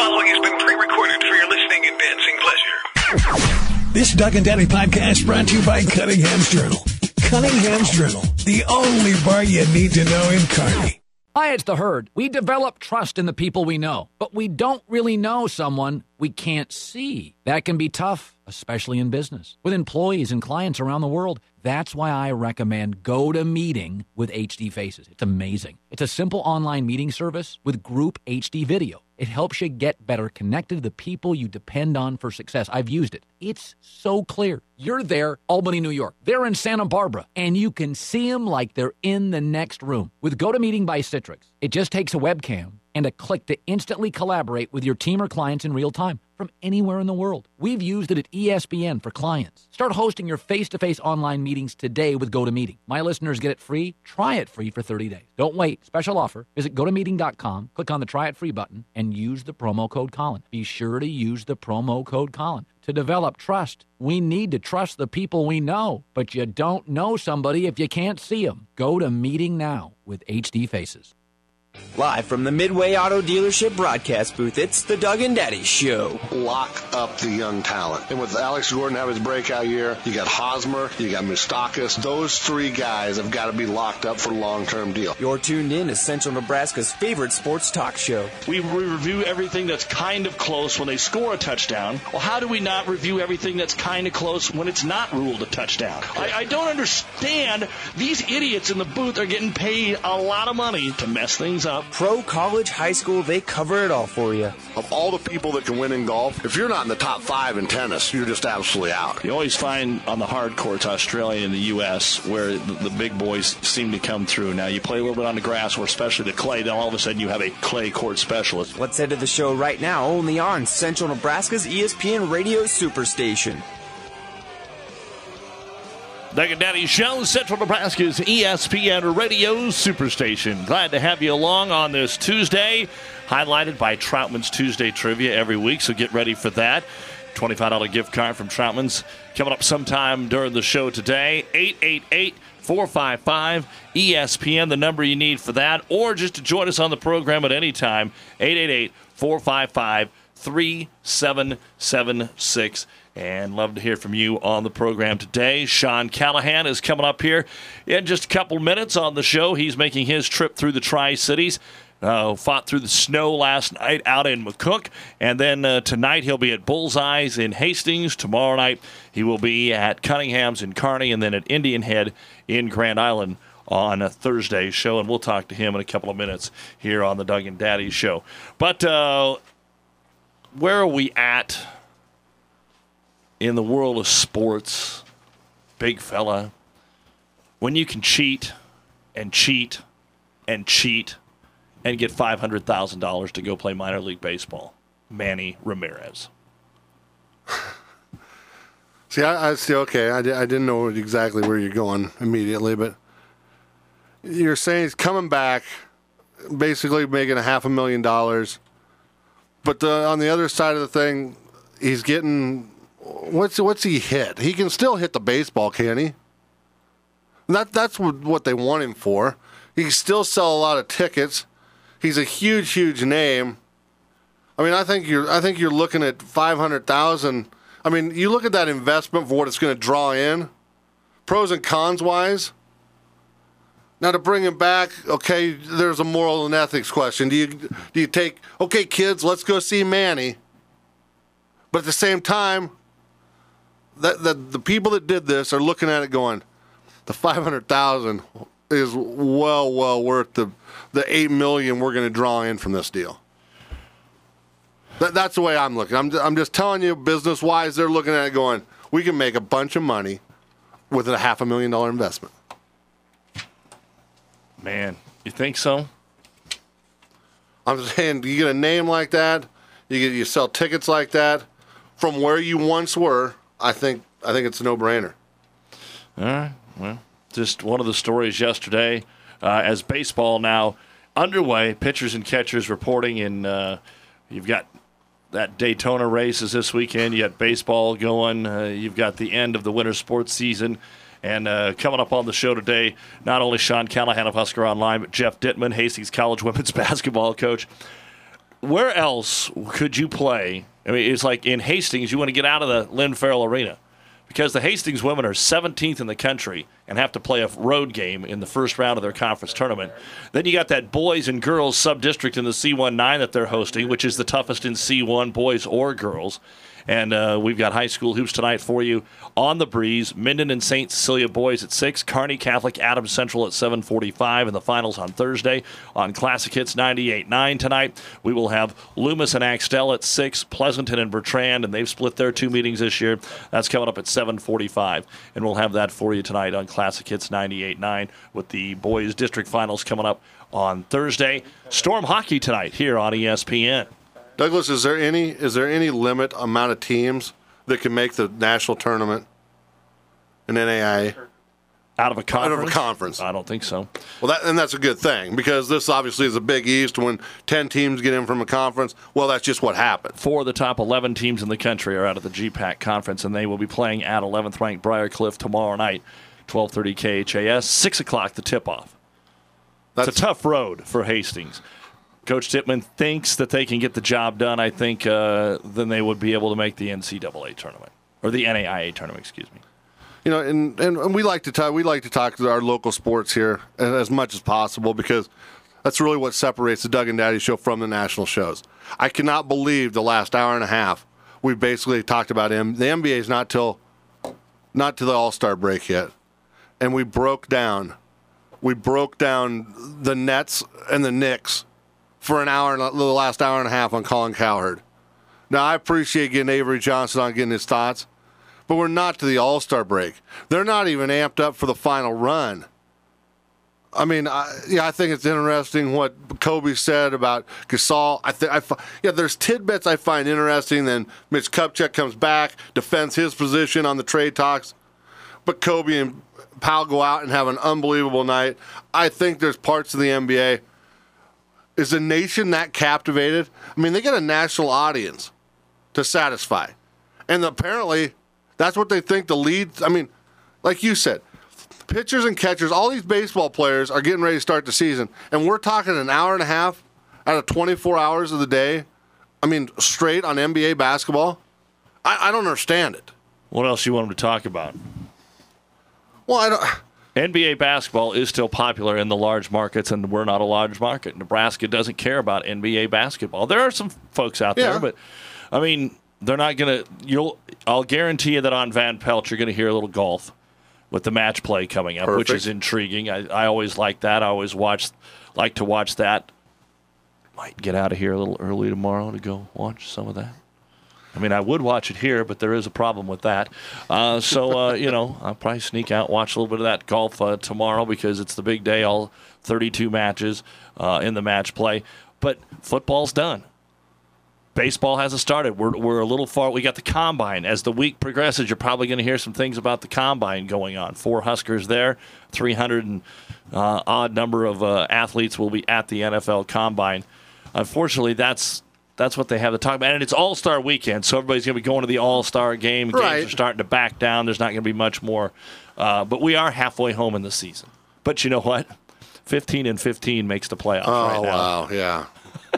following has been pre-recorded for your listening and dancing pleasure. This Doug and Daddy podcast brought to you by Cunningham's Journal. Cunningham's Journal, the only bar you need to know in Kearney. Hi, it's The Herd. We develop trust in the people we know, but we don't really know someone we can't see. That can be tough, especially in business. With employees and clients around the world, that's why I recommend GoToMeeting with HD Faces. It's amazing. It's a simple online meeting service with group HD video. It helps you get better connected to the people you depend on for success. I've used it. It's so clear. You're there, Albany, New York. They're in Santa Barbara, and you can see them like they're in the next room. With GoToMeeting by Citrix, it just takes a webcam and a click to instantly collaborate with your team or clients in real time from anywhere in the world. We've used it at ESPN for clients. Start hosting your face-to-face online meetings today with GoToMeeting. My listeners get it free. Try it free for 30 days. Don't wait. Special offer. Visit GoToMeeting.com, click on the Try It Free button, and use the promo code Colin. Be sure to use the promo code Colin. To develop trust, we need to trust the people we know, but you don't know somebody if you can't see them. GoToMeeting now with HD Faces. Live from the Midway Auto Dealership broadcast booth, it's the Doug and Daddy Show. Lock up the young talent. And with Alex Gordon have his breakout year, you got Hosmer, you got Moustakis. Those three guys have got to be locked up for a long-term deal. You're tuned in to Central Nebraska's favorite sports talk show. We review everything that's kind of close when they score a touchdown. Well, how do we not review everything that's kind of close when it's not ruled a touchdown? I don't understand. These idiots in the booth are getting paid a lot of money to mess things up. Pro, college, high school, they cover it all for you. Of all the people that can win in golf, if you're not in the top 5 in tennis, you're just absolutely out. You always find on the hard courts, Australia and the U.S., where the big boys seem to come through. Now, you play a little bit on the grass, or especially the clay, then all of a sudden you have a clay court specialist. Let's head to the show right now, only on Central Nebraska's ESPN Radio Superstation. Doug and Daddy Show, Central Nebraska's ESPN Radio Superstation. Glad to have you along on this Tuesday, highlighted by Troutman's Tuesday Trivia every week, so get ready for that. $25 gift card from Troutman's coming up sometime during the show today. 888-455-ESPN, the number you need for that, or just to join us on the program at any time, 888-455-3776. And love to hear from you on the program today. Sean Callahan is coming up here in just a couple minutes on the show. He's making his trip through the Tri-Cities. Fought through the snow last night out in McCook. And then tonight he'll be at Bullseyes in Hastings. Tomorrow night he will be at Cunningham's in Kearney and then at Indian Head in Grand Island on a Thursday show. And we'll talk to him in a couple of minutes here on the Doug and Daddy Show. But where are we at in the world of sports, big fella, when you can cheat and cheat and cheat and get $500,000 to go play minor league baseball? Manny Ramirez. See, I see. Okay, I didn't know exactly where you're going immediately, but you're saying he's coming back, basically making $500,000. But on the other side of the thing, he's getting what's he hit? He can still hit the baseball, can he? That's what they want him for. He can still sell a lot of tickets. He's a huge name. I mean, I think you're looking at $500,000. I mean, you look at that investment for what it's going to draw in, pros and cons wise. Now to bring him back, okay, there's a moral and ethics question. Do you take, okay, kids, let's go see Manny, but at the same time, the people that did this are looking at it going, the $500,000 is well worth the $8 million we're going to draw in from this deal. That's the way I'm looking. I'm just telling you, business wise, they're looking at it going, we can make a bunch of money with a $500,000 investment. Man, you think so? I'm saying, you get a name like that, you sell tickets like that, from where you once were. I think it's a no-brainer. All right. Well, just one of the stories yesterday, as baseball now underway, pitchers and catchers reporting in. You've got that Daytona races this weekend. You got baseball going. You've got the end of the winter sports season. And coming up on the show today, not only Sean Callahan of Husker Online, but Jeff Dittman, Hastings College women's basketball coach. where else could you play? I mean, it's like in Hastings, you want to get out of the Lynn Farrell Arena because the Hastings women are 17th in the country and have to play a road game in the first round of their conference tournament. Then you got that boys and girls sub-district in the C19 that they're hosting, which is the toughest in C1, boys or girls. And we've got high school hoops tonight for you on the breeze. Minden and St. Cecilia boys at 6. Kearney Catholic Adams Central at 7:45 in the finals on Thursday. On Classic Hits 98.9 tonight, we will have Loomis and Axtell at 6. Pleasanton and Bertrand, and they've split their 2 meetings this year. That's coming up at 7:45. And we'll have that for you tonight on Classic Hits 98.9 with the boys district finals coming up on Thursday. Storm hockey tonight here on ESPN. Douglas, is there any limit amount of teams that can make the national tournament in NAIA? Out of a conference? Out of a conference. I don't think so. Well, that's a good thing because this obviously is a Big East. When 10 teams get in from a conference, well, that's just what happened. 4 of the top 11 teams in the country are out of the GPAC conference, and they will be playing at 11th-ranked Briarcliff tomorrow night, 12:30 KHAS, 6 o'clock the tip-off. It's a tough road for Hastings. Coach Tippmann thinks that they can get the job done. I think then they would be able to make the NCAA tournament or the NAIA tournament. Excuse me. You know, and we like to talk to our local sports here as much as possible because that's really what separates the Doug and Daddy Show from the national shows. I cannot believe the last hour and a half we basically talked about him. The NBA is not to the All-Star break yet, and we broke down the Nets and the Knicks for the last hour and a half on Colin Cowherd. Now, I appreciate getting Avery Johnson on getting his thoughts, but we're not to the All-Star break. They're not even amped up for the final run. I mean, I think it's interesting what Kobe said about Gasol. There's tidbits I find interesting. Then Mitch Kupchak comes back, defends his position on the trade talks, but Kobe and Powell go out and have an unbelievable night. I think there's parts of the NBA. Is the nation that captivated? I mean, they get a national audience to satisfy. And apparently, that's what they think the lead. I mean, like you said, pitchers and catchers, all these baseball players are getting ready to start the season. And we're talking an hour and a half out of 24 hours of the day. I mean, straight on NBA basketball. I don't understand it. What else you want them to talk about? Well, I don't. NBA basketball is still popular in the large markets, and we're not a large market. Nebraska doesn't care about NBA basketball. There are some folks out there, but, I mean, they're not going to – I'll guarantee you that on Van Pelt you're going to hear a little golf with the match play coming up, which is intriguing. I always like that. I always like to watch that. Might get out of here a little early tomorrow to go watch some of that. I mean, I would watch it here, but there is a problem with that. I'll probably sneak out, watch a little bit of that golf tomorrow because it's the big day, all 32 matches in the match play. But football's done. Baseball hasn't started. We're a little far. We got the Combine. As the week progresses, you're probably going to hear some things about the Combine going on. 4 Huskers there, 300 and odd number of athletes will be at the NFL Combine. Unfortunately, that's what they have to talk about. And it's All-Star weekend, so everybody's going to be going to the All-Star game. Games are starting to back down. There's not going to be much more. But we are halfway home in the season. But you know what? 15-15 makes the playoffs right now. Oh, wow, yeah.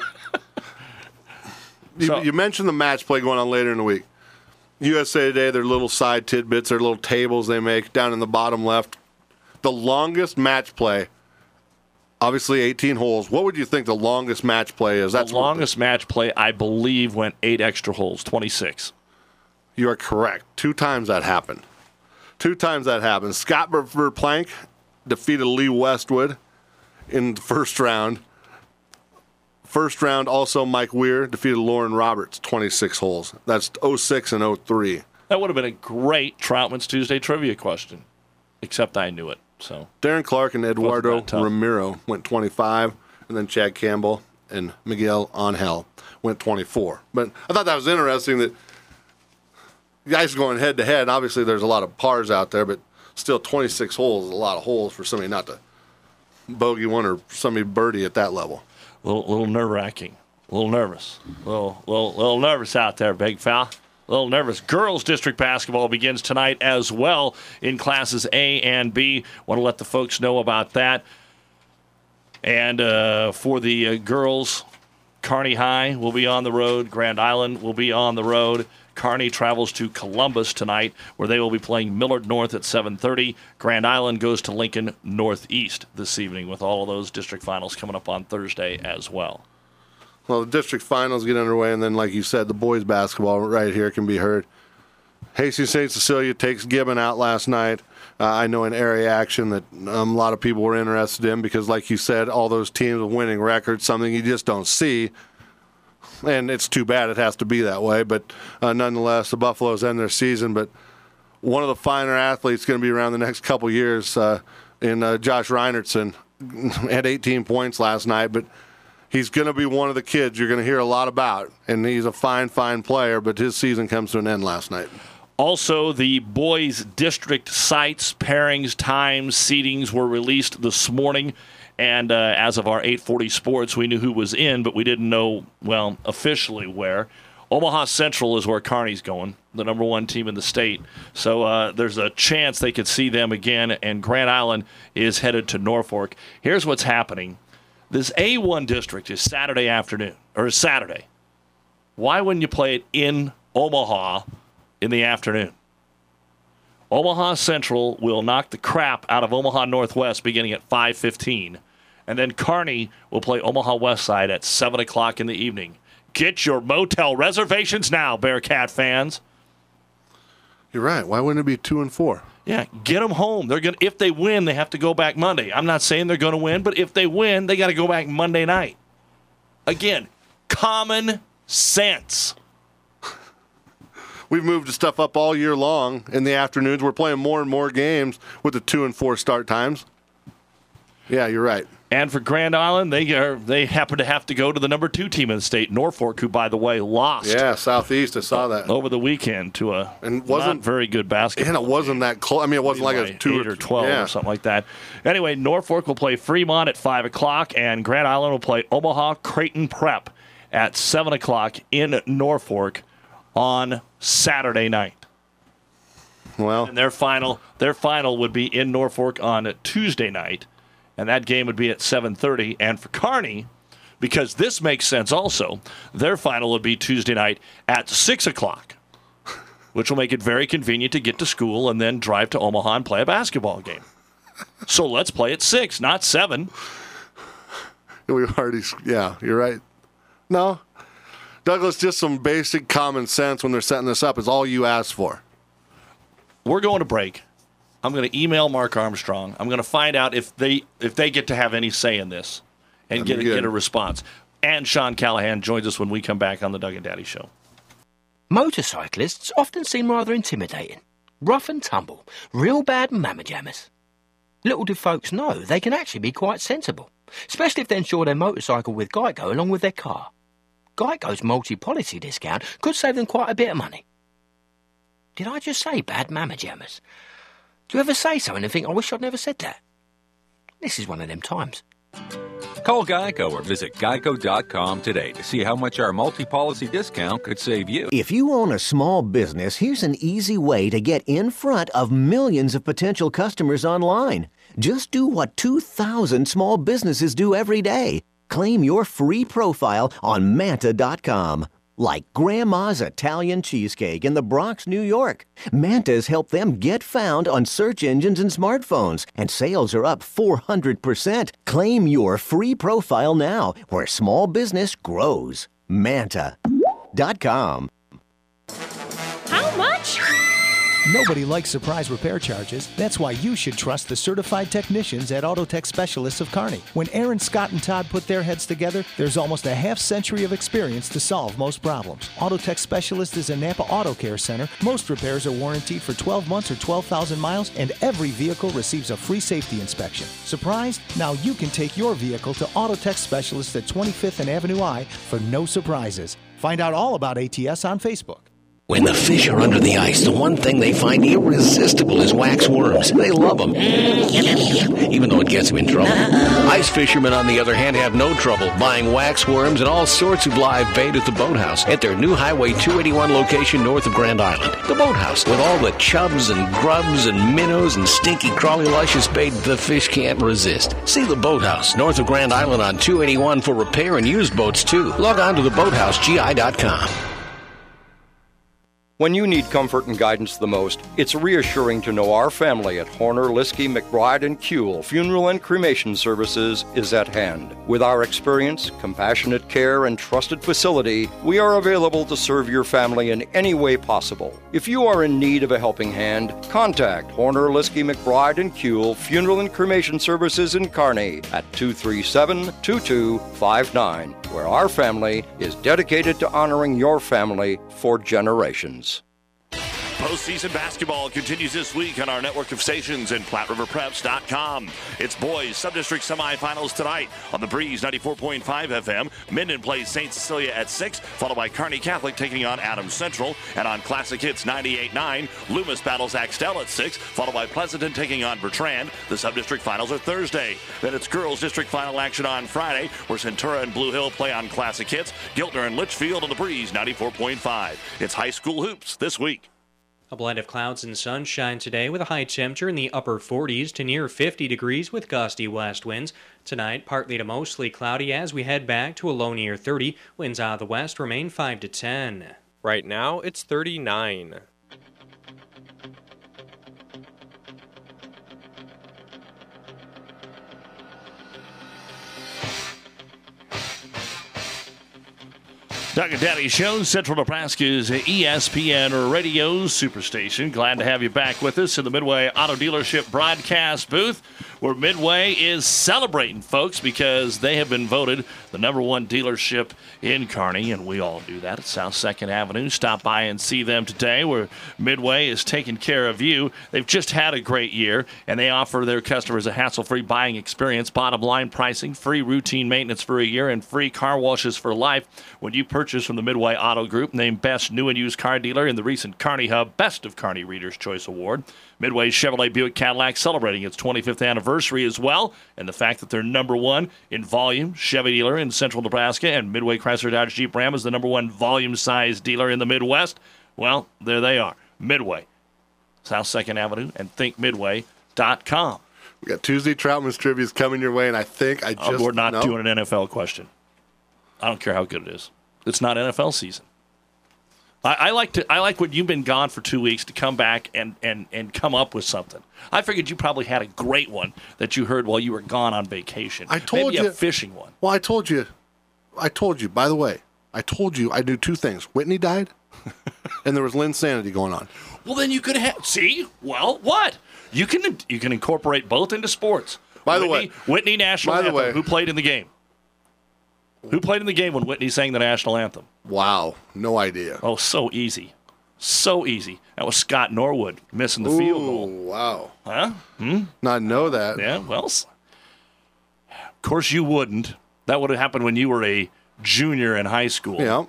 You mentioned the match play going on later in the week. USA Today, their little side tidbits, their little tables they make down in the bottom left. The longest match play, obviously 18 holes. What would you think the longest match play is? The longest match play, I believe, went 8 extra holes, 26. You are correct. 2 times that happened. Scott Verplank defeated Lee Westwood in the first round. First round, also Mike Weir defeated Lauren Roberts, 26 holes. That's 06 and 03. That would have been a great Troutman's Tuesday trivia question, except I knew it. So Darren Clark and Eduardo Ramiro went 25, and then Chad Campbell and Miguel Angel went 24. But I thought that was interesting that guys going head-to-head, and obviously there's a lot of pars out there, but still 26 holes is a lot of holes for somebody not to bogey one or somebody birdie at that level. A little nerve-wracking, a little nervous, a little nervous out there, big foul. A little nervous. Girls district basketball begins tonight as well in classes A and B. Want to let the folks know about that. And for the girls, Kearney High will be on the road. Grand Island will be on the road. Kearney travels to Columbus tonight, where they will be playing Millard North at 7:30. Grand Island goes to Lincoln Northeast this evening, with all of those district finals coming up on Thursday as well. Well, the district finals get underway, and then, like you said, the boys basketball right here can be heard. Hastings St. Cecilia takes Gibbon out last night. I know in area action that a lot of people were interested in because, like you said, all those teams with winning records, something you just don't see. And it's too bad it has to be that way. But nonetheless, the Buffaloes end their season. But one of the finer athletes going to be around the next couple years in Josh Reinertson had 18 points last night. But he's going to be one of the kids you're going to hear a lot about. And he's a fine, fine player. But his season comes to an end last night. Also, the boys' district sites, pairings, times, seedings were released this morning. And as of our 840 Sports, we knew who was in, but we didn't know, well, officially where. Omaha Central is where Kearney's going, the number one team in the state. So there's a chance they could see them again, and Grand Island is headed to Norfolk. Here's what's happening. This A1 district is Saturday afternoon, or Saturday. Why wouldn't you play it in Omaha in the afternoon? Omaha Central will knock the crap out of Omaha Northwest beginning at 5:15. And then Kearney will play Omaha Westside at 7 o'clock in the evening. Get your motel reservations now, Bearcat fans. You're right. Why wouldn't it be 2 and 4? Yeah, get them home. They're gonna. If they win, they have to go back Monday. I'm not saying they're going to win, but if they win, they got to go back Monday night. Again, common sense. We've moved the stuff up all year long in the afternoons. We're playing more and more games with the 2 and 4 start times. Yeah, you're right. And for Grand Island, they happen to have to go to the number 2 team in the state, Norfolk, who, by the way, lost. Yeah, Southeast, I saw that. Over the weekend to a not very good basketball. And it wasn't that close. I mean, it wasn't like a 2 or 12 or something like that. Anyway, Norfolk will play Fremont at 5 o'clock, and Grand Island will play Omaha Creighton Prep at 7 o'clock in Norfolk on Saturday night. Well, and their final would be in Norfolk on Tuesday night. And that game would be at 7:30. And for Kearney, because this makes sense also, their final would be Tuesday night at 6 o'clock, which will make it very convenient to get to school and then drive to Omaha and play a basketball game. So let's play at 6, not 7. Yeah, you're right. No, Douglas, just some basic common sense when they're setting this up is all you ask for. We're going to break. I'm going to email Mark Armstrong. I'm going to find out if they get to have any say in this and get a response. And Sean Callahan joins us when we come back on the Doug and Daddy Show. Motorcyclists often seem rather intimidating. Rough and tumble. Real bad mamma jammers. Little do folks know they can actually be quite sensible, especially if they insure their motorcycle with Geico along with their car. Geico's multi-policy discount could save them quite a bit of money. Did I just say bad mamma jammers? Do you ever say something and think, I wish I'd never said that? This is one of them times. Call Geico or visit geico.com today to see how much our multi-policy discount could save you. If you own a small business, here's an easy way to get in front of millions of potential customers online. Just do what 2,000 small businesses do every day. Claim your free profile on Manta.com. Like Grandma's Italian Cheesecake in the Bronx, New York. Manta's helped them get found on search engines and smartphones, and sales are up 400%. Claim your free profile now, where small business grows. Manta.com. How much? Nobody likes surprise repair charges. That's why you should trust the certified technicians at Autotech Specialists of Kearney. When Aaron, Scott, and Todd put their heads together, there's almost a half-century of experience to solve most problems. Autotech Specialist is a Napa Auto Care Center. Most repairs are warranted for 12 months or 12,000 miles, and every vehicle receives a free safety inspection. Surprised? Now you can take your vehicle to Autotech Specialist at 25th and Avenue I for no surprises. Find out all about ATS on Facebook. When the fish are under the ice, the one thing they find irresistible is wax worms. They love them, even though it gets them in trouble. Ice fishermen, on the other hand, have no trouble buying wax worms and all sorts of live bait at the Boathouse at their new Highway 281 location north of Grand Island. The Boathouse, with all the chubs and grubs and minnows and stinky, crawly, luscious bait the fish can't resist. See the Boathouse north of Grand Island on 281 for repair and used boats, too. Log on to theboathousegi.com. When you need comfort and guidance the most, it's reassuring to know our family at Horner, Liskey, McBride, and Kuehl Funeral and Cremation Services is at hand. With our experience, compassionate care, and trusted facility, we are available to serve your family in any way possible. If you are in need of a helping hand, contact Horner, Liskey, McBride, and Kuehl Funeral and Cremation Services in Kearney at 237-2259, where our family is dedicated to honoring your family for generations. Postseason basketball continues this week on our network of stations and PlatteRiverPreps.com. It's boys sub-district semifinals tonight on the Breeze 94.5 FM. Minden plays St. Cecilia at 6, followed by Kearney Catholic taking on Adams Central. And on Classic Hits 98.9, Loomis battles Axtell at 6, followed by Pleasanton taking on Bertrand. The sub-district finals are Thursday. Then it's girls district final action on Friday, where Centura and Blue Hill play on Classic Hits. Giltner and Litchfield on the Breeze 94.5. It's high school hoops this week. A blend of clouds and sunshine today with a high temperature in the upper 40s to near 50 degrees with gusty west winds. Tonight, partly to mostly cloudy as we head back to a low near 30. Winds out of the west remain 5 to 10. Right now, it's 39. Doug and Daddy Show, Central Nebraska's ESPN Radio Superstation. Glad to have you back with us in the Midway Auto Dealership broadcast booth, where Midway is celebrating, folks, because they have been voted the #1 dealership in Kearney, and we all do that at South 2nd Avenue. Stop by and see them today, where Midway is taking care of you. They've just had a great year, and they offer their customers a hassle-free buying experience, bottom-line pricing, free routine maintenance for a year, and free car washes for life when you purchase from the Midway Auto Group, named Best New and Used Car Dealer in the recent Kearney Hub Best of Kearney Reader's Choice Award. Midway Chevrolet Buick Cadillac celebrating its 25th anniversary as well, and the fact that they're #1 in volume Chevy dealer in Central Nebraska, and Midway Chrysler Dodge Jeep Ram is the #1 volume size dealer in the Midwest. Well, there they are. Midway, South 2nd Avenue, and thinkmidway.com. We got Tuesday Troutman's Trivia's coming your way, and I think we're not doing an NFL question. I don't care how good it is. It's not NFL season. I like when you've been gone for 2 weeks to come back and come up with something. I figured you probably had a great one that you heard while you were gone on vacation. I told Maybe you a fishing one. Well, I told you. By the way, I told you I knew 2 things. Whitney died, and there was Linsanity going on. Well, then you could have. See, well, what you can incorporate both into sports. By the way, Whitney national anthem. Who played in the game? Who played in the game when Whitney sang the national anthem? Wow, no idea. Oh, so easy. So easy. That was Scott Norwood missing the field goal. Wow. Huh? Not know that. Yeah, well, of course you wouldn't. That would have happened when you were a junior in high school. Yeah.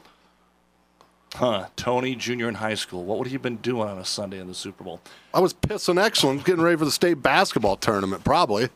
Huh, Tony, junior in high school. What would you have been doing on a Sunday in the Super Bowl? I was pissing excellent, getting ready for the state basketball tournament, probably.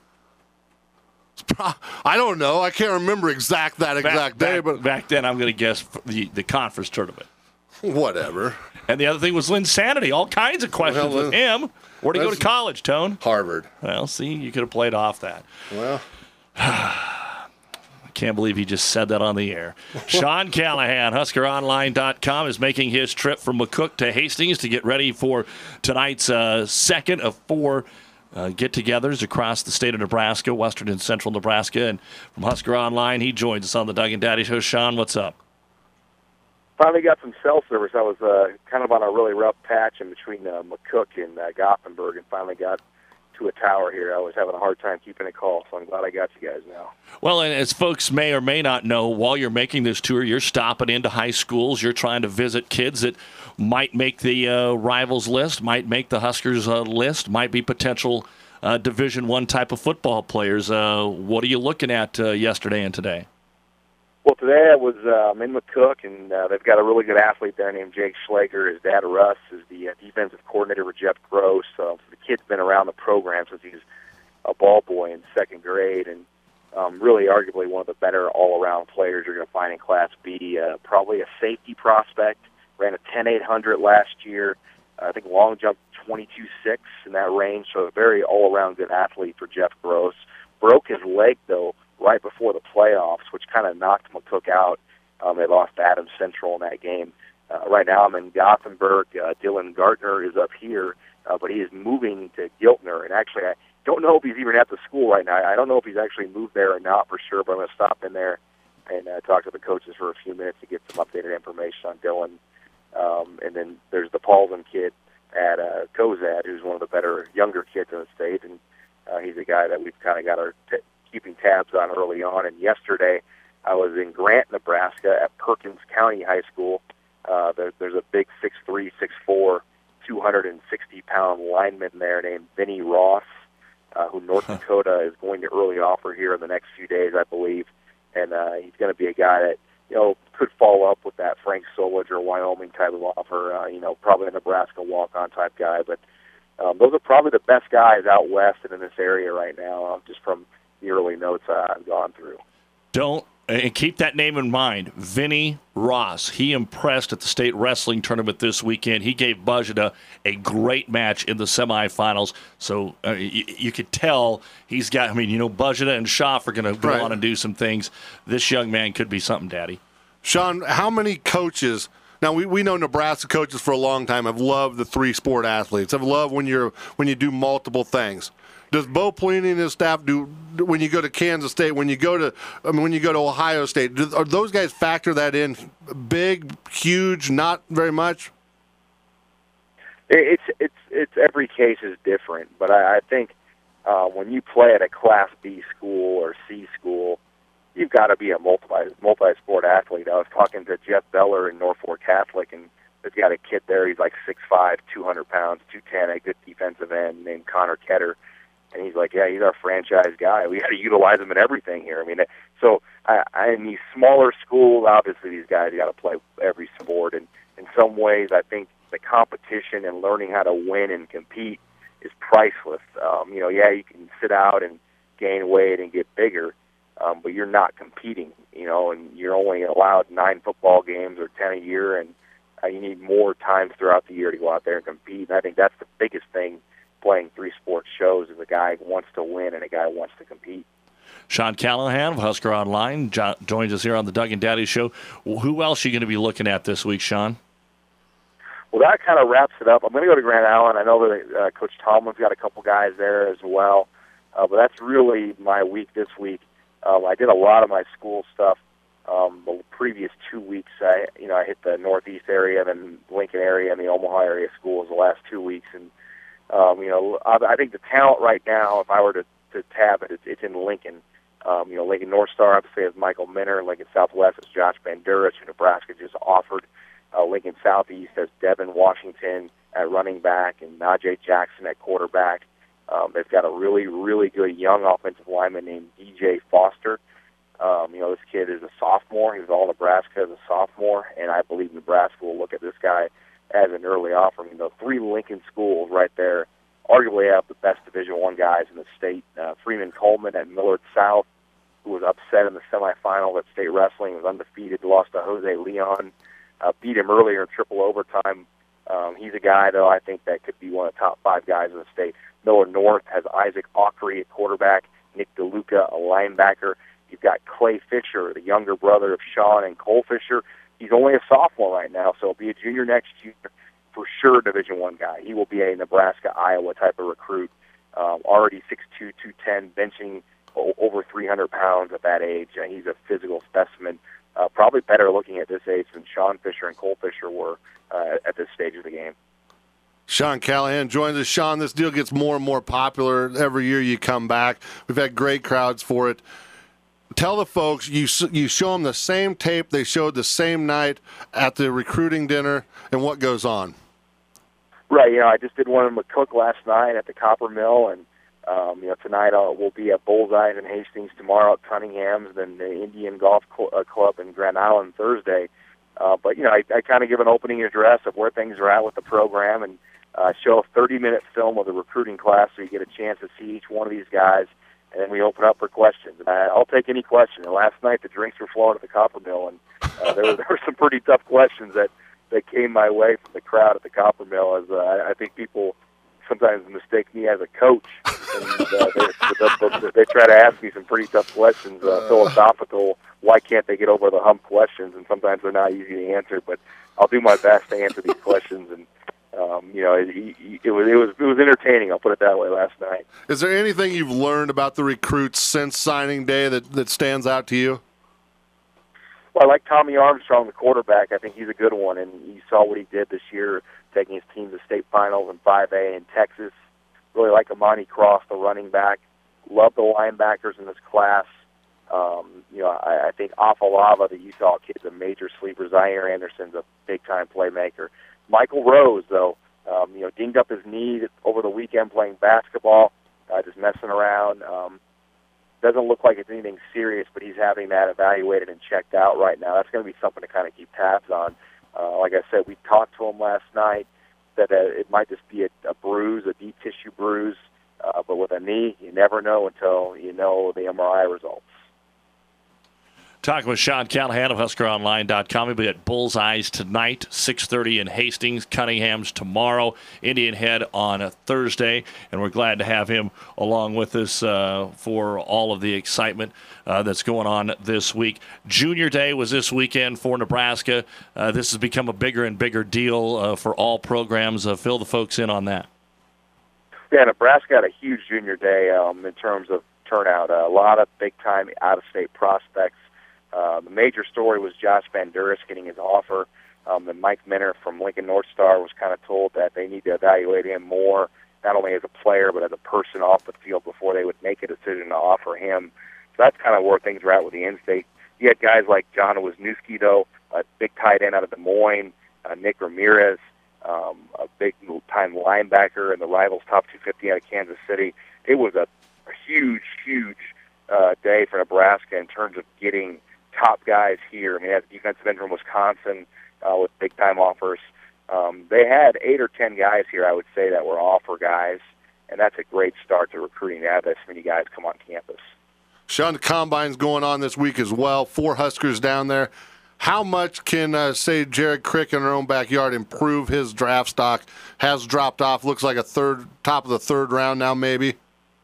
I don't know. I can't remember that exact day. But back then, I'm going to guess the conference tournament. Whatever. And the other thing was Linsanity. All kinds of questions with him. Where'd he go to college, Tone? Harvard. Well, see, you could have played off that. Well. I can't believe he just said that on the air. Sean Callahan, HuskerOnline.com, is making his trip from McCook to Hastings to get ready for tonight's second of 4 get-togethers across the state of Nebraska, western and central Nebraska. And from Husker Online, he joins us on the Doug and Daddy Show. Sean, what's up? Finally got some cell service. I was kind of on a really rough patch in between McCook and Gothenburg, and finally got to a tower here. I was having a hard time keeping a call, so I'm glad I got you guys now. Well, and as folks may or may not know, while you're making this tour, you're stopping into high schools. You're trying to visit kids that might make the rivals list, might make the Huskers list, might be potential Division I type of football players. What are you looking at yesterday and today? Well, today I was in McCook, and they've got a really good athlete there named Jake Schlager. His dad, Russ, is the defensive coordinator with Jeff Gross. So the kid's been around the program since he's a ball boy in second grade, and really arguably one of the better all-around players you're going to find in Class B. Probably a safety prospect. Ran a 10.800 last year. I think long jump 22.6 in that range. So a very all-around good athlete for Jeff Gross. Broke his leg, though, right before the playoffs, which kind of knocked McCook out. They lost to Adams Central in that game. Right now I'm in Gothenburg. Dylan Gartner is up here, but he is moving to Giltner. And actually, I don't know if he's even at the school right now. I don't know if he's actually moved there or not for sure, but I'm going to stop in there and talk to the coaches for a few minutes to get some updated information on Dylan. And then there's the Paulson kid at Cozad, who's one of the better younger kids in the state, and he's a guy that we've kind of got our keeping tabs on early on. And yesterday I was in Grant, Nebraska at Perkins County High School. There's a big 6'3", 6'4", 260-pound lineman there named Vinny Ross, who North Dakota is going to early offer here in the next few days, I believe. And he's going to be a guy that, could follow up with that Frank Solich or Wyoming type of offer, probably a Nebraska walk-on type guy. But those are probably the best guys out west and in this area right now, just from the early notes I've gone through. And keep that name in mind, Vinny Ross. He impressed at the state wrestling tournament this weekend. He gave Bajada a great match in the semifinals. So you could tell he's got, Bajada and Schaff are going to go on and do some things. This young man could be something, Daddy. Sean, how many coaches? Now we know Nebraska coaches for a long time have loved the three-sport athletes. Have loved when you do multiple things. Does Bo Pelini and his staff do when you go to Kansas State, when you go to Ohio State? Are those guys factor that in? Big, huge, not very much. It's every case is different, but I think when you play at a Class B school or C school, you've got to be a multi-sport athlete. I was talking to Jeff Beller in Norfolk Catholic, and they've got a kid there. He's like 6'5", 200 pounds, 210, a good defensive end named Connor Ketter. And he's like, yeah, he's our franchise guy. We got to utilize him in everything here. So in these smaller schools, obviously these guys got to play every sport. And in some ways, I think the competition and learning how to win and compete is priceless. You can sit out and gain weight and get bigger, but you're not competing, and you're only allowed 9 football games or 10 a year, and you need more times throughout the year to go out there and compete. And I think that's the biggest thing playing three-sport shows is a guy wants to win and a guy wants to compete. Sean Callahan of Husker Online joins us here on the Doug and Daddy Show. Who else are you going to be looking at this week, Sean? Well, that kind of wraps it up. I'm going to go to Grand Island. I know that Coach Tomlin's got a couple guys there as well, but that's really my week this week. I did a lot of my school stuff the previous 2 weeks. I hit the Northeast area, then Lincoln area, and the Omaha area schools the last 2 weeks, and I think the talent right now, if I were to tab it, it's in Lincoln. Lincoln North Star, obviously, has Michael Minner. Lincoln Southwest has Josh Banduras, who Nebraska just offered. Lincoln Southeast has Devin Washington at running back and Najee Jackson at quarterback. They've got a really, really good young offensive lineman named DJ Foster. This kid is a sophomore. He was all Nebraska as a sophomore, and I believe Nebraska will look at this guy as an early offer. 3 Lincoln schools right there arguably have the best Division I guys in the state. Freeman Coleman at Millard South, who was upset in the semifinal at state wrestling, was undefeated, lost to Jose Leon, beat him earlier in triple overtime. He's a guy, though, I think that could be one of the top 5 guys in the state. Millard North has Isaac Aukry at quarterback, Nick DeLuca, a linebacker. You've got Clay Fisher, the younger brother of Sean and Cole Fisher. He's only a sophomore right now, so he'll be a junior next year. For sure, Division I guy. He will be a Nebraska, Iowa type of recruit. Already 6'2", 210, benching over 300 pounds at that age. He's a physical specimen. Probably better looking at this age than Sean Fisher and Cole Fisher were at this stage of the game. Sean Callahan joins us. Sean, this deal gets more and more popular every year you come back. We've had great crowds for it. Tell the folks, you show them the same tape they showed the same night at the recruiting dinner, and what goes on. Right, I just did one in McCook last night at the Copper Mill, and Tonight we'll be at Bullseyes in Hastings, tomorrow at Cunningham's, then the Indian Golf Club in Grand Island Thursday. But I kind of give an opening address of where things are at with the program and show a 30-minute film of the recruiting class so you get a chance to see each one of these guys, and then we open up for questions. And I'll take any question. And last night the drinks were flowing at the Copper Mill, and there were some pretty tough questions that came my way from the crowd at the Copper Mill, as I think people sometimes mistake me as a coach, and they try to ask me some pretty tough questions, philosophical, why can't they get over the hump questions, and sometimes they're not easy to answer, but I'll do my best to answer these questions, and it was entertaining, I'll put it that way, last night. Is there anything you've learned about the recruits since signing day that stands out to you? Well, I like Tommy Armstrong, the quarterback. I think he's a good one, and you saw what he did this year, taking his team to state finals in 5A in Texas. Really like Amani Cross, the running back. Love the linebackers in this class. I think Afalava, the Utah kid's a major sleeper. Zaire Anderson's a big-time playmaker. Michael Rose, though, dinged up his knee over the weekend playing basketball, just messing around. Doesn't look like it's anything serious, but he's having that evaluated and checked out right now. That's going to be something to kind of keep tabs on. Like I said, we talked to him last night that it might just be a bruise, a deep tissue bruise, but with a knee, you never know until you know the MRI results. Talking with Sean Callahan of HuskerOnline.com. He'll be at Bullseyes tonight, 6:30 in Hastings, Cunningham's tomorrow, Indian Head on a Thursday, and we're glad to have him along with us for all of the excitement that's going on this week. Junior Day was this weekend for Nebraska. This has become a bigger and bigger deal for all programs. Fill the folks in on that. Yeah, Nebraska had a huge Junior Day in terms of turnout. A lot of big-time out-of-state prospects. The major story was Josh Van Duris getting his offer. And Mike Minner from Lincoln North Star was kind of told that they need to evaluate him more, not only as a player but as a person off the field before they would make a decision to offer him. So that's kind of where things are at with the in-state. You had guys like John Wisniewski, though, a big tight end out of Des Moines, Nick Ramirez, a big-time linebacker in the Rivals Top 250 out of Kansas City. It was a huge, huge day for Nebraska in terms of getting top guys here. I mean, they had a defensive end from Wisconsin with big-time offers. They had 8 or 10 guys here, I would say, that were offer guys, and that's a great start to recruiting to have this many guys come on campus. Sean, the Combine's going on this week as well. 4 Huskers down there. How much can, say, Jared Crick in our own backyard improve his draft stock? Has dropped off. Looks like top of the third round now, maybe.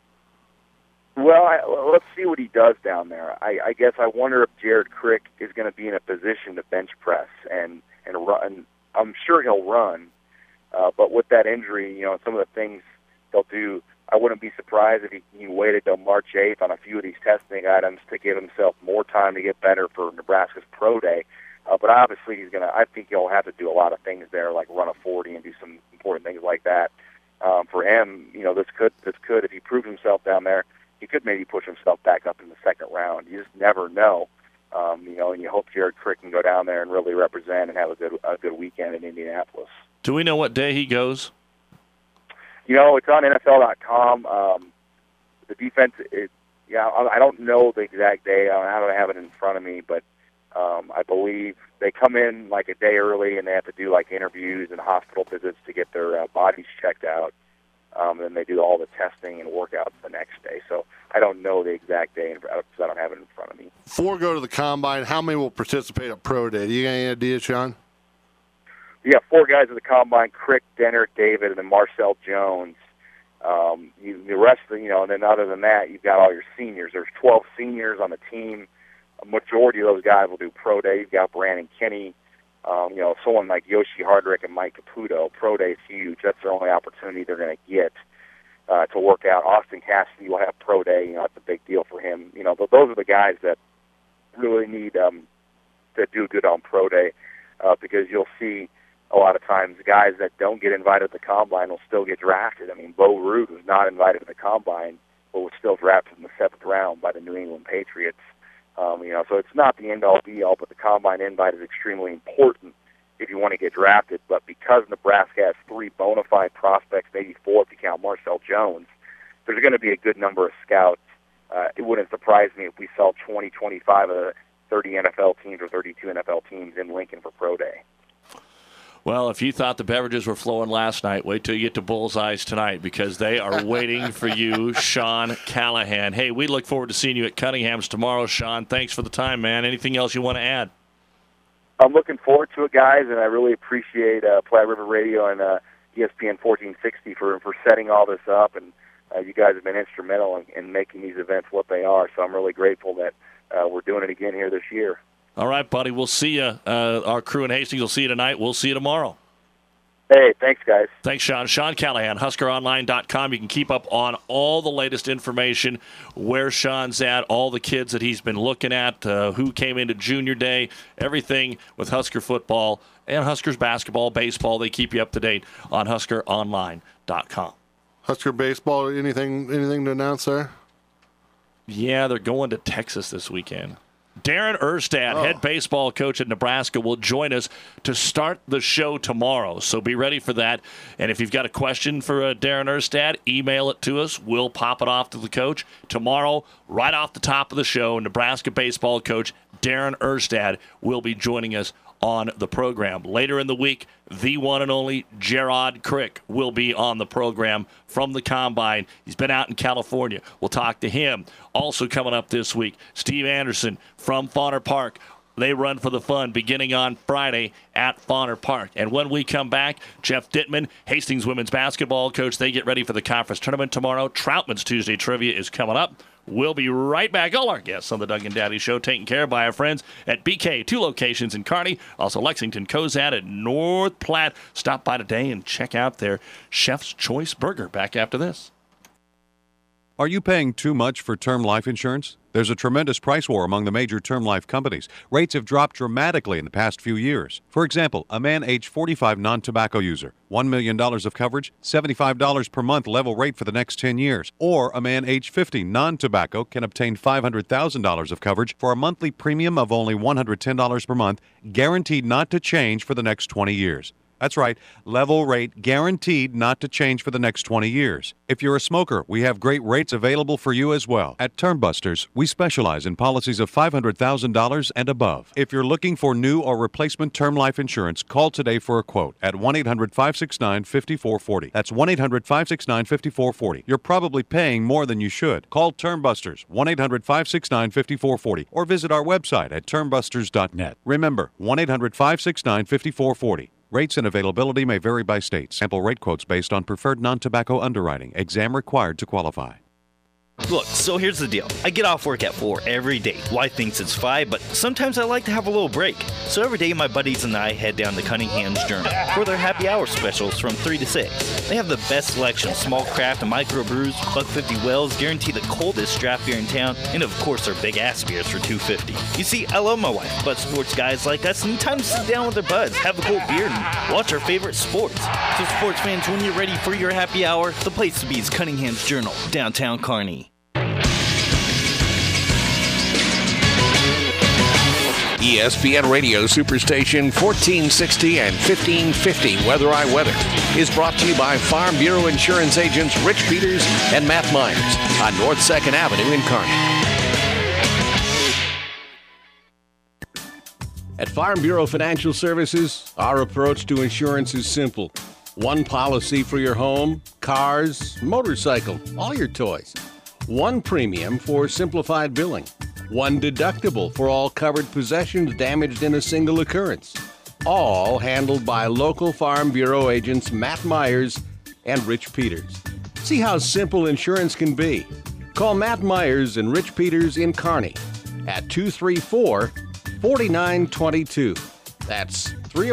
Well, let's see what he does down there. I guess I wonder if Jared Crick is going to be in a position to bench press and run. I'm sure he'll run, but with that injury, some of the things he'll do, I wouldn't be surprised if he waited till March 8th on a few of these testing items to give himself more time to get better for Nebraska's Pro Day. But obviously I think he'll have to do a lot of things there, like run a 40 and do some important things like that. For him, this could, if he proves himself down there, he could maybe push himself back up in the second round. You just never know, and you hope Jared Crick can go down there and really represent and have a good weekend in Indianapolis. Do we know what day he goes? It's on NFL.com. The defense, I don't know the exact day. I don't have it in front of me, but I believe they come in like a day early and they have to do like interviews and hospital visits to get their bodies checked out. And then they do all the testing and workouts the next day. So I don't know the exact day because I don't have it in front of me. 4 go to the Combine. How many will participate at Pro Day? Do you got any idea, Sean? Yeah, 4 guys at the Combine: Crick, Denner, David, and then Marcel Jones. The rest of and then other than that, you've got all your seniors. There's 12 seniors on the team. A majority of those guys will do Pro Day. You've got Brandon Kinney. Someone like Yoshi Hardrick and Mike Caputo. Pro Day is huge. That's their only opportunity they're going to get to work out. Austin Cassidy will have Pro Day. That's a big deal for him. But those are the guys that really need to do good on Pro Day because you'll see a lot of times guys that don't get invited to the Combine will still get drafted. I mean, Bo Root was not invited to the Combine, but was still drafted in the 7th round by the New England Patriots. So it's not the end-all, be-all, but the Combine invite is extremely important if you want to get drafted. But because Nebraska has 3 bona fide prospects, maybe 4 if you count Marcel Jones, there's going to be a good number of scouts. It wouldn't surprise me if we saw 20, 25 of the 30 NFL teams or 32 NFL teams in Lincoln for Pro Day. Well, if you thought the beverages were flowing last night, wait till you get to Bullseyes tonight, because they are waiting for you, Sean Callahan. Hey, we look forward to seeing you at Cunningham's tomorrow, Sean. Thanks for the time, man. Anything else you want to add? I'm looking forward to it, guys, and I really appreciate Platte River Radio and ESPN 1460 for setting all this up, and you guys have been instrumental in making these events what they are, so I'm really grateful that we're doing it again here this year. All right, buddy. We'll see you. Our crew in Hastings will see you tonight. We'll see you tomorrow. Hey, thanks, guys. Thanks, Sean. Sean Callahan, HuskerOnline.com. You can keep up on all the latest information, where Sean's at, all the kids that he's been looking at, who came into Junior Day, everything with Husker football and Huskers basketball, baseball. They keep you up to date on HuskerOnline.com. Husker baseball, anything to announce there? Yeah, they're going to Texas this weekend. Darren Erstad, head baseball coach at Nebraska, will join us to start the show tomorrow. So be ready for that. And if you've got a question for Darren Erstad, email it to us. We'll pop it off to the coach. Tomorrow, right off the top of the show, Nebraska baseball coach Darren Erstad will be joining us on the program. Later in the week, the one and only Gerard Crick will be on the program from the Combine. He's been out in California. We'll talk to him. Also coming up this week, Steve Anderson from Fauner Park. They run for the fun beginning on Friday at Fauner Park. And when we come back, Jeff Dittman, Hastings women's basketball coach, they get ready for the conference tournament tomorrow. Troutman's Tuesday Trivia is coming up. We'll be right back. All our guests on the Doug and Daddy Show taken care of by our friends at BK, 2 locations in Kearney, also Lexington, Cozad, and North Platte. Stop by today and check out their Chef's Choice Burger. Back after this. Are you paying too much for term life insurance? There's a tremendous price war among the major term life companies. Rates have dropped dramatically in the past few years. For example, a man age 45 non-tobacco user, $1 million of coverage, $75 per month level rate for the next 10 years. Or a man age 50 non-tobacco can obtain $500,000 of coverage for a monthly premium of only $110 per month, guaranteed not to change for the next 20 years. That's right, level rate guaranteed not to change for the next 20 years. If you're a smoker, we have great rates available for you as well. At Termbusters, we specialize in policies of $500,000 and above. If you're looking for new or replacement term life insurance, call today for a quote at 1-800-569-5440. That's 1-800-569-5440. You're probably paying more than you should. Call Termbusters, 1-800-569-5440, or visit our website at termbusters.net. Remember, 1-800-569-5440. Rates and availability may vary by state. Sample rate quotes based on preferred non-tobacco underwriting. Exam required to qualify. Look, so here's the deal. I get off work at 4 every day. Wife thinks it's 5, but sometimes I like to have a little break. So every day my buddies and I head down to Cunningham's Journal for their happy hour specials from 3 to 6. They have the best selection of small craft and microbrews, $1.50 wells, guarantee the coldest draft beer in town, and of course their big ass beers for $2.50. You see, I love my wife, but sports guys like us need time to sit down with their buds, have a cold beer, and watch our favorite sports. So sports fans, when you're ready for your happy hour, the place to be is Cunningham's Journal, downtown Kearney. ESPN Radio Superstation 1460 and 1550 Weather I Weather is brought to you by Farm Bureau Insurance agents Rich Peters and Matt Myers on North 2nd Avenue in Kearney. At Farm Bureau Financial Services, our approach to insurance is simple. One policy for your home, cars, motorcycle, all your toys. One premium for simplified billing. One deductible for all covered possessions damaged in a single occurrence. All handled by local Farm Bureau agents Matt Myers and Rich Peters. See how simple insurance can be. Call Matt Myers and Rich Peters in Kearney at 234-4922. That's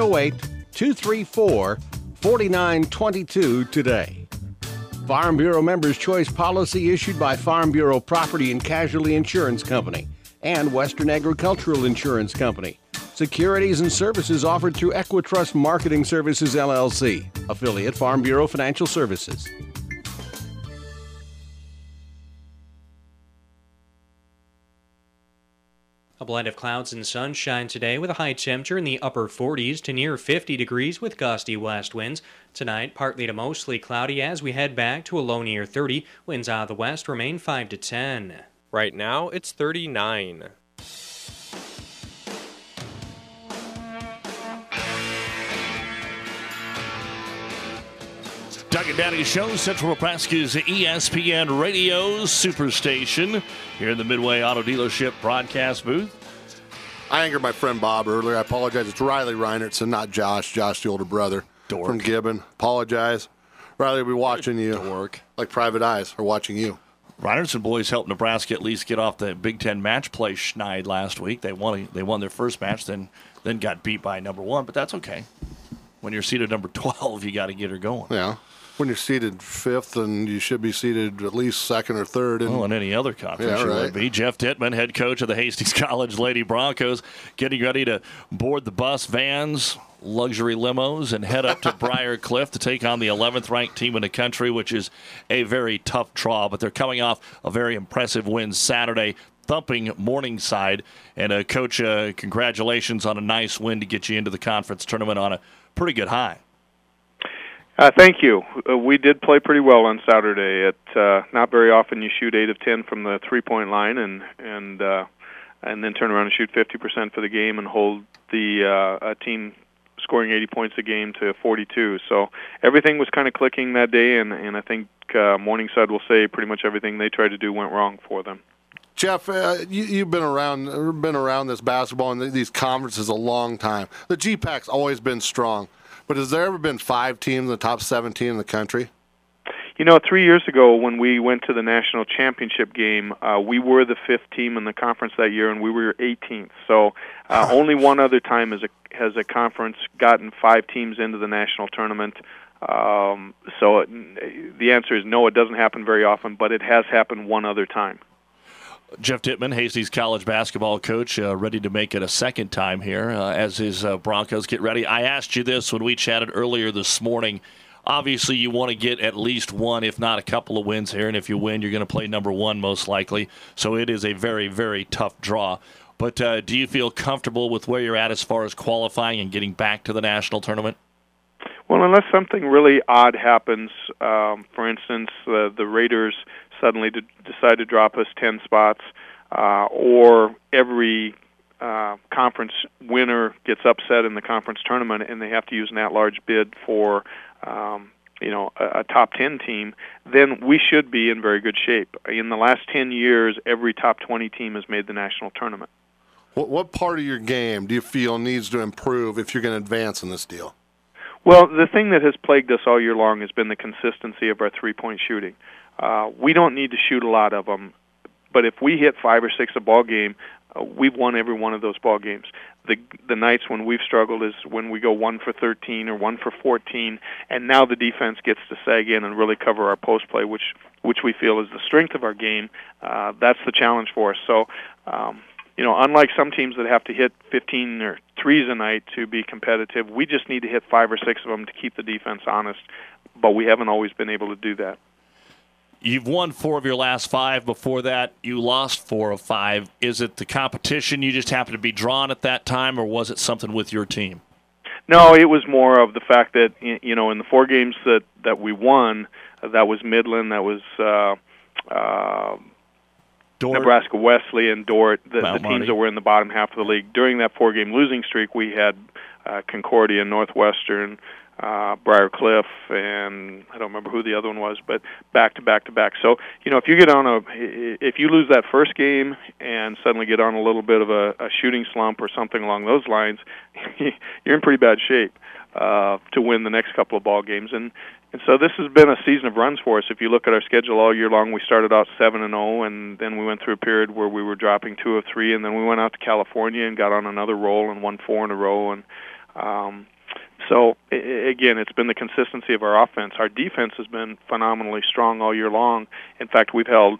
308-234-4922 today. Farm Bureau Members' Choice policy issued by Farm Bureau Property and Casualty Insurance Company and Western Agricultural Insurance Company. Securities and services offered through Equitrust Marketing Services, LLC, affiliate Farm Bureau Financial Services. A blend of clouds and sunshine today with a high temperature in the upper 40s to near 50 degrees with gusty west winds. Tonight, partly to mostly cloudy as we head back to a low near 30. Winds out of the west remain 5 to 10. Right now, it's 39. Doug and Daddy Show, Central Nebraska's ESPN Radio Superstation, here in the Midway Auto Dealership broadcast booth. I angered my friend Bob earlier. I apologize. It's Riley Reinertson, not Josh. Josh, the older brother from Gibbon. Apologize. Riley will be watching you. Dork. Like private eyes are watching you. Reinertson boys helped Nebraska at least get off the Big Ten match play schneid last week. They won their first match, then got beat by number 1, but that's okay. When you're seated number 12, you got to get her going. Yeah. When you're seated 5th, and you should be seated at least 2nd or 3rd. In any other conference, you would be. Jeff Dittman, head coach of the Hastings College Lady Broncos, getting ready to board the bus, vans, luxury limos, and head up to Briar Cliff to take on the 11th-ranked team in the country, which is a very tough draw. But they're coming off a very impressive win Saturday, thumping Morningside. And, Coach, congratulations on a nice win to get you into the conference tournament on a pretty good high. Thank you. We did play pretty well on Saturday. Not very often you shoot 8 of 10 from the three-point line and then turn around and shoot 50% for the game and hold the team scoring 80 points a game to 42. So everything was kind of clicking that day, and I think Morningside will say pretty much everything they tried to do went wrong for them. Jeff, you've been around this basketball and these conferences a long time. The GPAC's always been strong. But has there ever been 5 teams in the top 17 in the country? 3 years ago when we went to the national championship game, we were the 5th team in the conference that year, and we were 18th. So only one other time has a conference gotten 5 teams into the national tournament. So the answer is no, it doesn't happen very often, but it has happened one other time. Jeff Dittman, Hastings College basketball coach, ready to make it a second time here as his Broncos get ready. I asked you this when we chatted earlier this morning. Obviously, you want to get at least one, if not a couple of wins here, and if you win, you're going to play number 1 most likely. So it is a very, very tough draw. But do you feel comfortable with where you're at as far as qualifying and getting back to the national tournament? Well, unless something really odd happens, for instance, the Raiders suddenly decide to drop us 10 spots, or every conference winner gets upset in the conference tournament and they have to use an at-large bid for a top 10 team, then we should be in very good shape. In the last 10 years, every top 20 team has made the national tournament. What part of your game do you feel needs to improve if you're going to advance in this deal? Well, the thing that has plagued us all year long has been the consistency of our three-point shooting. We don't need to shoot a lot of them, but if we hit 5 or 6 a ball game, we've won every one of those ball games. The nights when we've struggled is when we go 1 for 13 or 1 for 14, and now the defense gets to sag in and really cover our post play, which we feel is the strength of our game. That's the challenge for us. So, unlike some teams that have to hit 15 or threes a night to be competitive, we just need to hit 5 or 6 of them to keep the defense honest, but we haven't always been able to do that. You've won 4 of your last 5. Before that, you lost 4 of 5. Is it the competition you just happened to be drawn at that time, or was it something with your team? No, it was more of the fact that, in the 4 games that we won, that was Midland, that was Nebraska Wesleyan, Dordt, the teams that were in the bottom half of the league. During that 4-game losing streak, we had Concordia, Northwestern, Briar Cliff, and I don't remember who the other one was, but back to back to back. So, if you get on if you lose that first game and suddenly get on a little bit of a shooting slump or something along those lines, you're in pretty bad shape to win the next couple of ball games. And so this has been a season of runs for us. If you look at our schedule all year long, we started out 7-0, and then we went through a period where we were dropping 2 of 3, and then we went out to California and got on another roll and won 4 in a row. And so, again, it's been the consistency of our offense. Our defense has been phenomenally strong all year long. In fact, we've held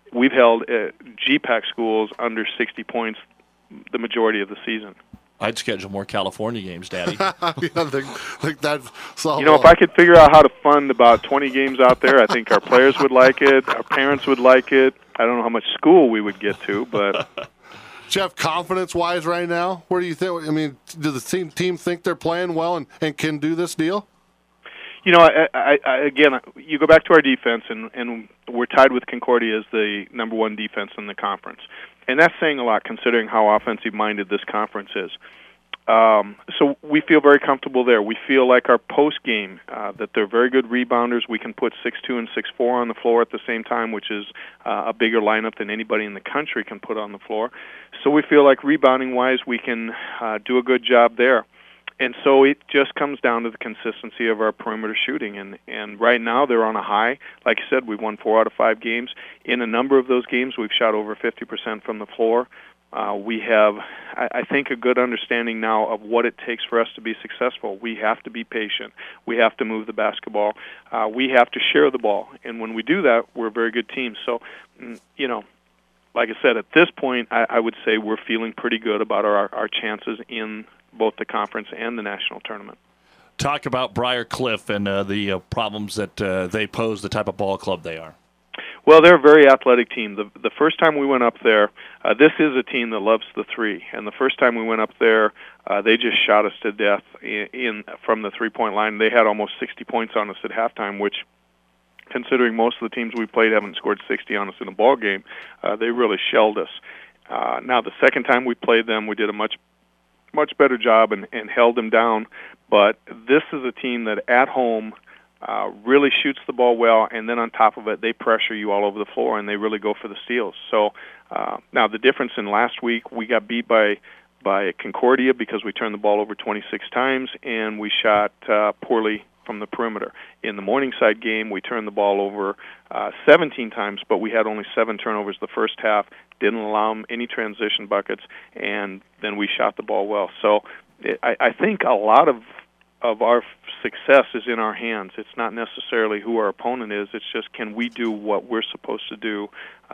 GPAC schools under 60 points the majority of the season. I'd schedule more California games, Daddy. That's if I could figure out how to fund about 20 games out there, I think our players would like it, our parents would like it. I don't know how much school we would get to, but... Jeff, confidence-wise right now, where do you think? I mean, do the team think they're playing well and can do this deal? You know, I again, you go back to our defense, and we're tied with Concordia as the number one defense in the conference. And that's saying a lot considering how offensive-minded this conference is. So we feel very comfortable there. We feel like our post-game, that they're very good rebounders. We can put 6'2" and 6'4" on the floor at the same time, which is a bigger lineup than anybody in the country can put on the floor. So we feel like rebounding-wise we can do a good job there. And so it just comes down to the consistency of our perimeter shooting. And right now they're on a high. Like I said, we've won 4 out of 5 games. In a number of those games, we've shot over 50% from the floor. We have, I think, a good understanding now of what it takes for us to be successful. We have to be patient. We have to move the basketball. We have to share the ball. And when we do that, we're a very good team. So, you know, like I said, at this point, I would say we're feeling pretty good about our chances in both the conference and the national tournament. Talk about Briar Cliff and the problems that they pose, the type of ball club they are. Well, they're a very athletic team. The first time we went up there, this is a team that loves the three. And the first time we went up there, they just shot us to death from the three-point line. They had almost 60 points on us at halftime, which, considering most of the teams we played haven't scored 60 on us in a ball game, they really shelled us. Now, the second time we played them, we did a much better job and held them down. But this is a team that at home really shoots the ball well, and then on top of it, they pressure you all over the floor, and they really go for the steals. So now the difference in last week, we got beat by Concordia because we turned the ball over 26 times, and we shot poorly from the perimeter. In the Morningside game, we turned the ball over 17 times, but we had only 7 turnovers the first half, didn't allow them any transition buckets, and then we shot the ball well. So I think a lot of our success is in our hands. It's not necessarily who our opponent is. It's just, can we do what we're supposed to do?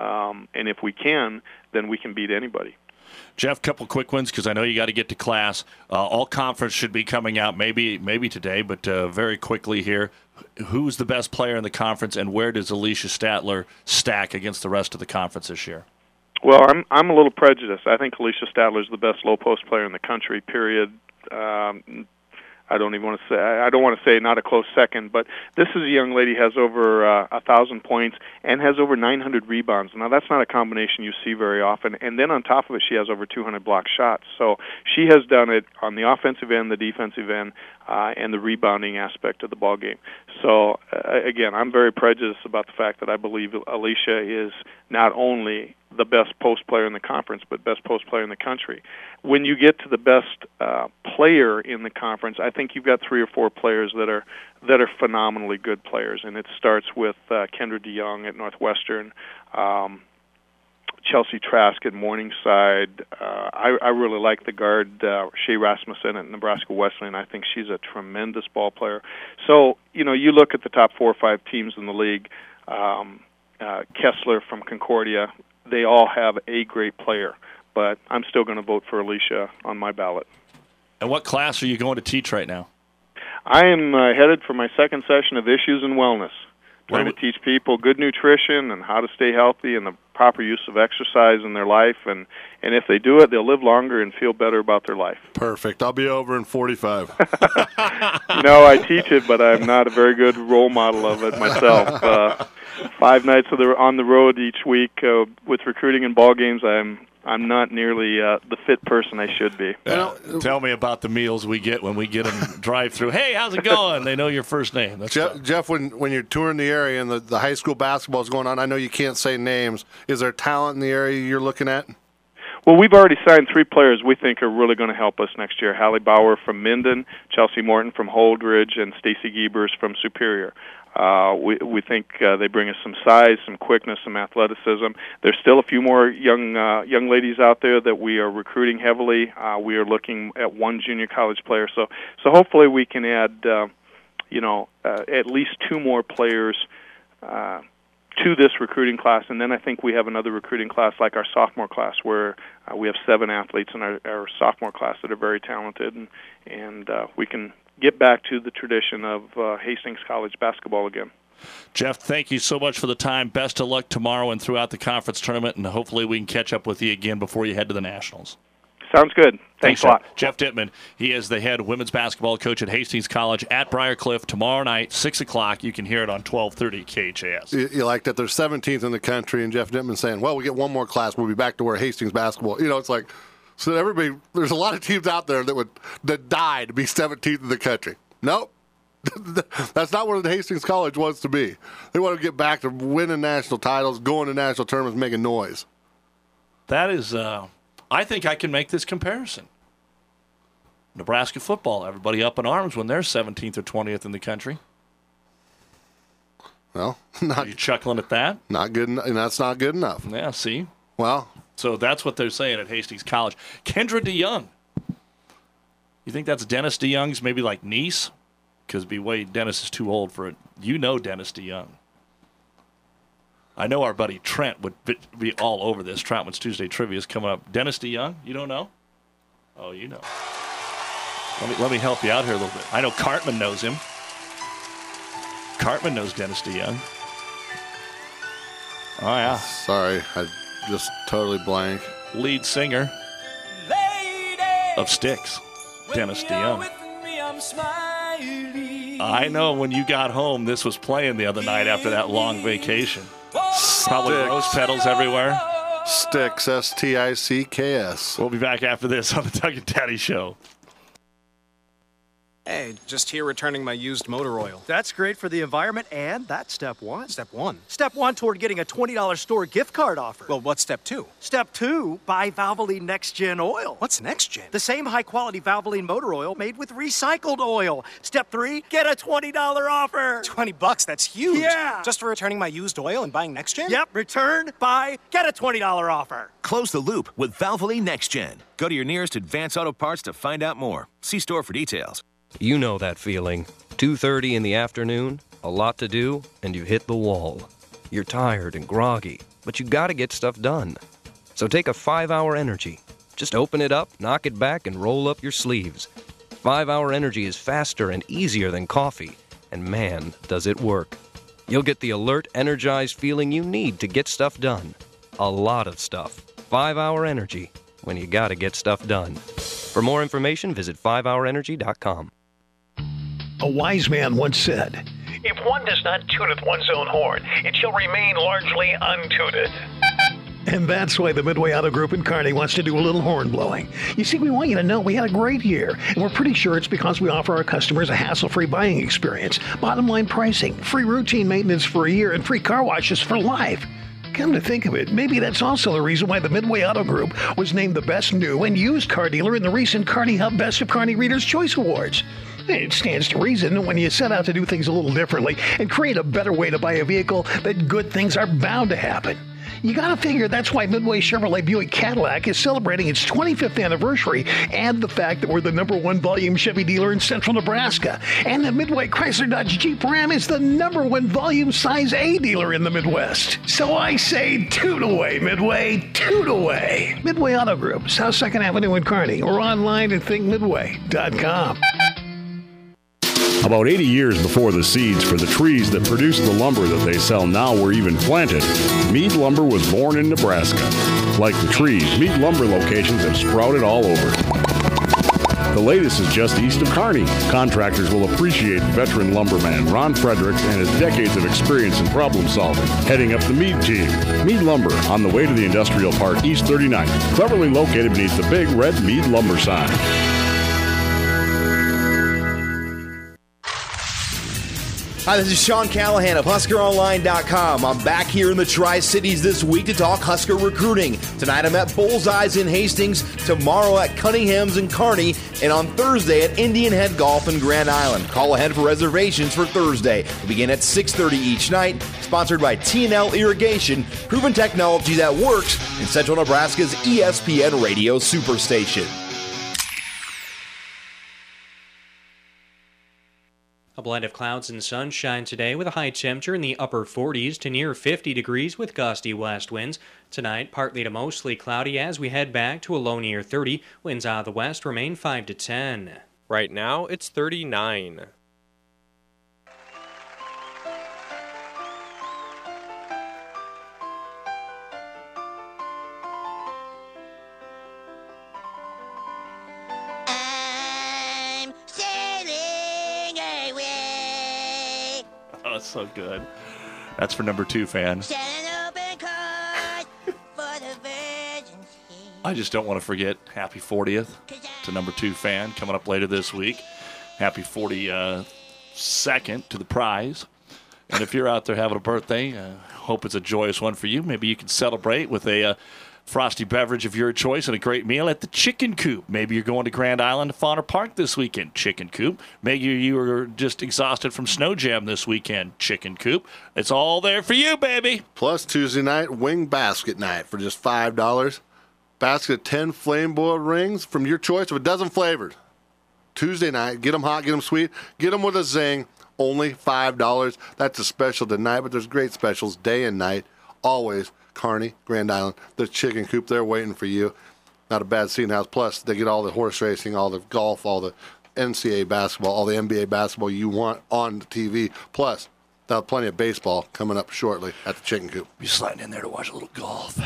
And if we can, then we can beat anybody. Jeff, couple quick ones because I know you got to get to class. All conference should be coming out maybe today, but very quickly here. Who's the best player in the conference, and where does Alicia Statler stack against the rest of the conference this year? Well, I'm a little prejudiced. I think Alicia Statler is the best low post player in the country, period. I don't want to say not a close second, but this is a young lady has over 1,000 points and has over 900 rebounds. Now that's not a combination you see very often. And then on top of it, she has over 200 block shots. So she has done it on the offensive end, the defensive end, and the rebounding aspect of the ball game. So again, I'm very prejudiced about the fact that I believe Alicia is not only the best post player in the conference, but best post player in the country. When you get to the best player in the conference, I think you've got 3 or 4 players that are phenomenally good players, and it starts with Kendra DeYoung at Northwestern, Chelsea Trask at Morningside. I really like the guard Shea Rasmussen at Nebraska Wesleyan. I think she's a tremendous ball player. So, you know, you look at the top 4 or 5 teams in the league, Kessler from Concordia, they all have a great player, but I'm still going to vote for Alicia on my ballot. And what class are you going to teach right now? I am headed for my second session of Issues in Wellness, trying to teach people good nutrition and how to stay healthy and the proper use of exercise in their life. And if they do it, they'll live longer and feel better about their life. Perfect. I'll be over in 45. No, I teach it, but I'm not a very good role model of it myself. 5 nights on the road each week with recruiting and ball games, I'm not nearly the fit person I should be. Tell me about the meals we get when we get them drive through. Hey, how's it going? They know your first name. That's Jeff, when you're touring the area and the high school basketball is going on, I know you can't say names. Is there talent in the area you're looking at? Well, we've already signed 3 players we think are really going to help us next year. Hallie Bauer from Minden, Chelsea Morton from Holdridge, and Stacy Giebers from Superior. We think they bring us some size, some quickness, some athleticism. There's still a few more young ladies out there that we are recruiting heavily. We are looking at 1 junior college player. So hopefully we can add, at least 2 more players to this recruiting class, and then I think we have another recruiting class like our sophomore class where we have 7 athletes in our sophomore class that are very talented, and we can get back to the tradition of Hastings College basketball again. Jeff, thank you so much for the time. Best of luck tomorrow and throughout the conference tournament, and hopefully we can catch up with you again before you head to the Nationals. Sounds good. Thanks a lot. Jeff Dittman, he is the head women's basketball coach at Hastings College at Briarcliff tomorrow night, 6 o'clock. You can hear it on 1230 KHAS. You like that they're 17th in the country, and Jeff Dittman saying, well, we get one more class, we'll be back to where Hastings basketball. It's like, so everybody, there's a lot of teams out there that die to be 17th in the country. Nope. That's not where the Hastings College wants to be. They want to get back to winning national titles, going to national tournaments, making noise. That is, I think I can make this comparison. Nebraska football, everybody up in arms when they're 17th or 20th in the country. Well, are you chuckling at that? Not good, and that's not good enough. Yeah, see? Well. So that's what they're saying at Hastings College. Kendra DeYoung. You think that's Dennis DeYoung's maybe like niece? Because Dennis is too old for it. Dennis DeYoung. I know our buddy Trent would be all over this. Troutman's Tuesday Trivia is coming up. Dennis DeYoung, you don't know? Oh, you know. Let me help you out here a little bit. I know Cartman knows him. Cartman knows Dennis DeYoung. Oh, yeah. Sorry, I just totally blank. Lead singer of Styx, Dennis DeYoung. I know when you got home, this was playing the other night after that long vacation. Probably rose petals everywhere. Styx, S-T-I-C-K-S. We'll be back after this on the Doug and Daddy Show. Hey, just here returning my used motor oil. That's great for the environment, and that's step one. Step one? Step one toward getting a $20 store gift card offer. Well, what's step two? Step two, buy Valvoline Next Gen oil. What's Next Gen? The same high-quality Valvoline motor oil made with recycled oil. Step three, get a $20 offer. $20, that's huge. Yeah. Just for returning my used oil and buying Next Gen? Yep, return, buy, get a $20 offer. Close the loop with Valvoline Next Gen. Go to your nearest Advance Auto Parts to find out more. See store for details. You know that feeling. 2:30 in the afternoon, a lot to do, and you hit the wall. You're tired and groggy, but you gotta get stuff done. So take a 5-Hour Energy. Just open it up, knock it back, and roll up your sleeves. 5-Hour Energy is faster and easier than coffee, and man, does it work. You'll get the alert, energized feeling you need to get stuff done. A lot of stuff. 5-Hour Energy, when you gotta get stuff done. For more information, visit 5hourenergy.com. A wise man once said, "If one does not tuneth one's own horn, it shall remain largely untuted." And that's why the Midway Auto Group in Kearney wants to do a little horn blowing. You see, we want you to know we had a great year, and we're pretty sure it's because we offer our customers a hassle-free buying experience, bottom-line pricing, free routine maintenance for a year, and free car washes for life. Come to think of it, maybe that's also the reason why the Midway Auto Group was named the best new and used car dealer in the recent Kearney Hub Best of Kearney Readers' Choice Awards. It stands to reason when you set out to do things a little differently and create a better way to buy a vehicle that good things are bound to happen. You gotta figure that's why Midway Chevrolet Buick Cadillac is celebrating its 25th anniversary, and the fact that we're the #1 volume Chevy dealer in central Nebraska, and that Midway Chrysler Dodge Jeep Ram is the #1 volume size A dealer in the Midwest. So I say toot away, Midway, toot away. Midway Auto Group, South 2nd Avenue in Kearney, or online at thinkmidway.com. About 80 years before the seeds for the trees that produce the lumber that they sell now were even planted, Mead Lumber was born in Nebraska. Like the trees, Mead Lumber locations have sprouted all over. The latest is just east of Kearney. Contractors will appreciate veteran lumberman Ron Fredericks and his decades of experience in problem solving, heading up the Mead team. Mead Lumber, on the way to the Industrial Park East 39th, cleverly located beneath the big red Mead Lumber sign. Hi, this is Sean Callahan of HuskerOnline.com. I'm back here in the Tri-Cities this week to talk Husker recruiting. Tonight I'm at Bullseyes in Hastings, tomorrow at Cunningham's in Kearney, and on Thursday at Indian Head Golf in Grand Island. Call ahead for reservations for Thursday. We begin at 6:30 each night. Sponsored by T&L Irrigation, proven technology that works in Central Nebraska's ESPN radio superstation. A blend of clouds and sunshine today with a high temperature in the upper 40s to near 50 degrees with gusty west winds. Tonight, partly to mostly cloudy as we head back to a low near 30. Winds out of the west remain 5 to 10. Right now, it's 39. That's so good. That's for number 2 fan. I just don't want to forget happy 40th to number 2 fan coming up later this week. Happy 42nd to the prize. And if you're out there having a birthday, hope it's a joyous one for you. Maybe you can celebrate with a frosty beverage of your choice and a great meal at the Chicken Coop. Maybe you're going to Grand Island to Fauna Park this weekend. Chicken Coop. Maybe you are just exhausted from Snow Jam this weekend. Chicken Coop. It's all there for you, baby. Plus Tuesday night, wing basket night for just $5. Basket of 10 flame boiled rings from your choice of a dozen flavors. Tuesday night, get them hot, get them sweet, get them with a zing. Only $5. That's a special tonight, but there's great specials day and night. Always Kearney, Grand Island. There's Chicken Coop. They're waiting for you. Not a bad seating house. Plus, they get all the horse racing, all the golf, all the NCAA basketball, all the NBA basketball you want on the TV. Plus, they'll have plenty of baseball coming up shortly at the Chicken Coop. Be sliding in there to watch a little golf.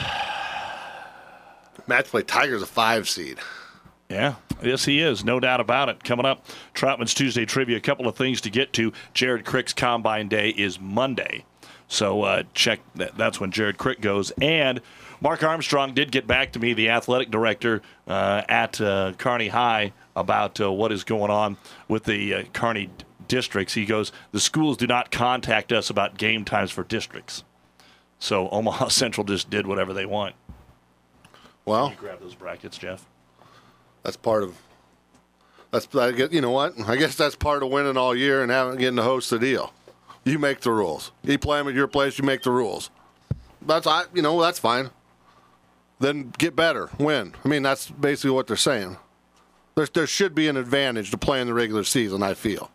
Match play Tiger's a 5 seed. Yeah, yes, he is. No doubt about it. Coming up, Troutman's Tuesday Trivia. A couple of things to get to. Jared Crick's Combine Day is Monday. So check that. That's when Jared Crick goes. And Mark Armstrong did get back to me, the athletic director at Kearney High, about what is going on with the Kearney districts. He goes, the schools do not contact us about game times for districts. So Omaha Central just did whatever they want. Well, you grab those brackets, Jeff. That's part of. You know what? I guess that's part of winning all year and getting to host the deal. You make the rules. You play them at your place. You make the rules. That's fine. Then get better, win. I mean, that's basically what they're saying. There should be an advantage to playing the regular season. I feel.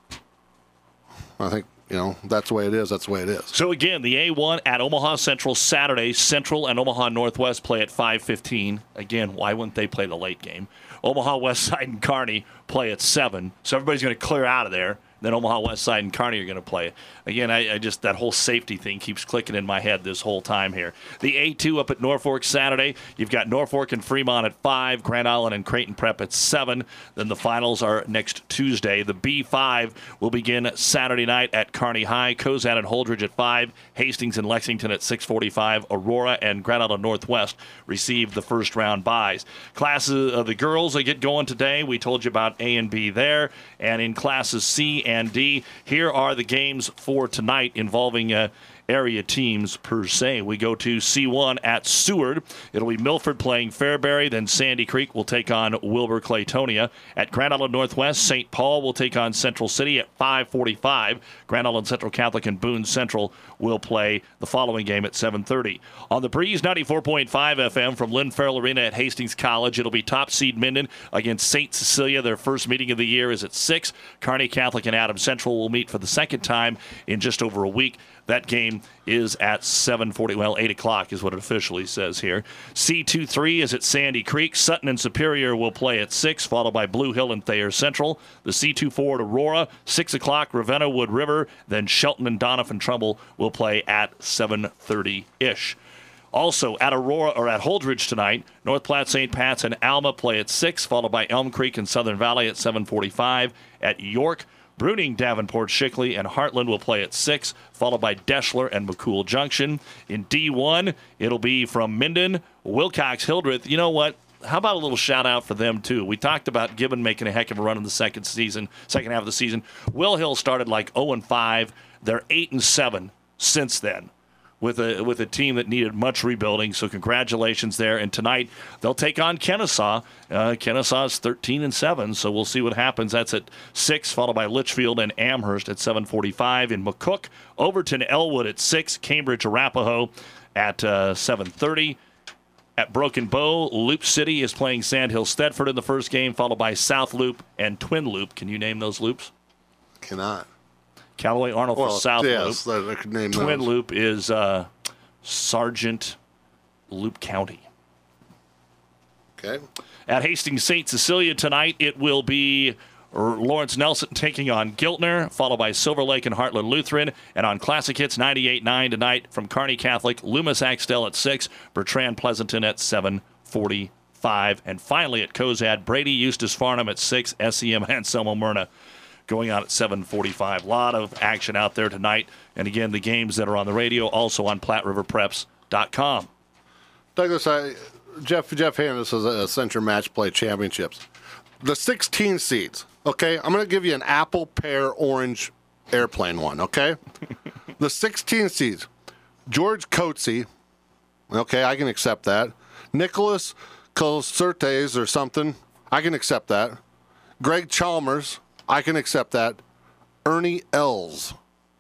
I think. That's the way it is. That's the way it is. So, again, the A1 at Omaha Central Saturday. Central and Omaha Northwest play at 5:15. Again, why wouldn't they play the late game? Omaha Westside and Kearney play at 7. So everybody's going to clear out of there. Then Omaha Westside and Kearney are going to play. Again, I just, that whole safety thing keeps clicking in my head this whole time here. The A2 up at Norfolk Saturday. You've got Norfolk and Fremont at 5, Grand Island and Creighton Prep at 7. Then the finals are next Tuesday. The B5 will begin Saturday night at Kearney High, Cozad and Holdridge at 5, Hastings and Lexington at 6:45. Aurora and Grand Island Northwest receive the first round byes. Classes of the girls, they get going today. We told you about A and B there. And in classes C and D, here are the games for tonight involving area teams per se. We go to C1 at Seward. It'll be Milford playing Fairbury. Then Sandy Creek will take on Wilbur Claytonia. At Grand Island Northwest, St. Paul will take on Central City at 5:45. Grand Island Central Catholic and Boone Central will play the following game at 7:30. On the Breeze 94.5 FM from Lynn Farrell Arena at Hastings College, it'll be top seed Minden against St. Cecilia. Their first meeting of the year is at 6. Kearney Catholic and Adams Central will meet for the second time in just over a week. That game is at 7:40. Well, 8 o'clock is what it officially says here. C2-3 is at Sandy Creek. Sutton and Superior will play at 6, followed by Blue Hill and Thayer Central. The C2-4 at Aurora, 6 o'clock, Ravenna Wood River. Then Shelton and Doniphan Trumbull will play at 7:30-ish. Also at Aurora or at Holdridge tonight, North Platte, St. Pat's, and Alma play at 6, followed by Elm Creek and Southern Valley at 7:45. At York, Bruning, Davenport, Shickley, and Heartland will play at 6, followed by Deschler and McCool Junction. In D1, it'll be from Minden, Wilcox, Hildreth. You know what? How about a little shout-out for them, too? We talked about Gibbon making a heck of a run in the second half of the season. Will Hill started like 0-5. They're 8-7 since then, with a team that needed much rebuilding, so congratulations there. And tonight, they'll take on Kennesaw. Kennesaw's 13-7, so we'll see what happens. That's at 6, followed by Litchfield and Amherst at 7:45. In McCook, Overton, Elwood at 6, Cambridge, Arapahoe at 7:30. At Broken Bow, Loop City is playing Sandhill Stedford in the first game, followed by South Loop and Twin Loop. Can you name those loops? Cannot. Callaway Arnold for South yes, Loop. I could name Twin those. Loop is Sargent Loop County. Okay. At Hastings St. Cecilia tonight, it will be Lawrence Nelson taking on Giltner, followed by Silver Lake and Heartland Lutheran. And on Classic Hits 98.9 tonight from Kearney Catholic, Loomis Axtell at 6, Bertrand Pleasanton at 7:45. And finally at Cozad, Brady Eustis Farnham at 6, SEM Anselmo Myrna. going on at 7:45. A lot of action out there tonight. And again, the games that are on the radio also on PlatteRiverPreps.com. Douglas, Jeff Hannes is a Accenture Match Play Championships. The 16 seeds, okay? I'm going to give you an apple, pear, orange airplane one, okay? The 16 seeds. George Coetzee, okay, I can accept that. Nicholas Colcertes or something, I can accept that. Greg Chalmers, I can accept that. Ernie Els.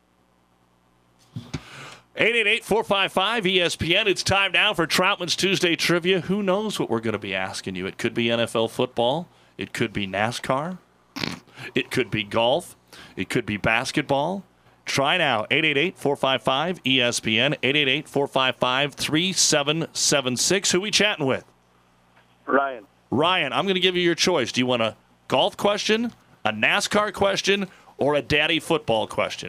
888-455-ESPN. It's time now for Troutman's Tuesday Trivia. Who knows what we're going to be asking you? It could be NFL football. It could be NASCAR. It could be golf. It could be basketball. Try now. 888-455-ESPN. 888-455-3776. Who we chatting with? Ryan. Ryan, I'm going to give you your choice. Do you want a golf question, a NASCAR question, or a daddy football question?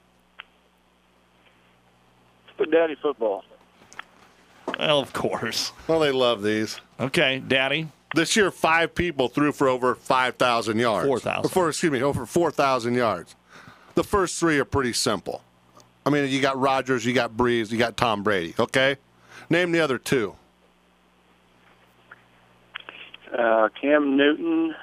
For daddy football. Well, of course. Well, they love these. Okay, daddy. This year, 5 people threw for over 5,000 yards. 4,000. Over 4,000 yards. The first 3 are pretty simple. I mean, you got Rodgers, you got Breeze, you got Tom Brady, okay? Name the other 2. Cam Newton.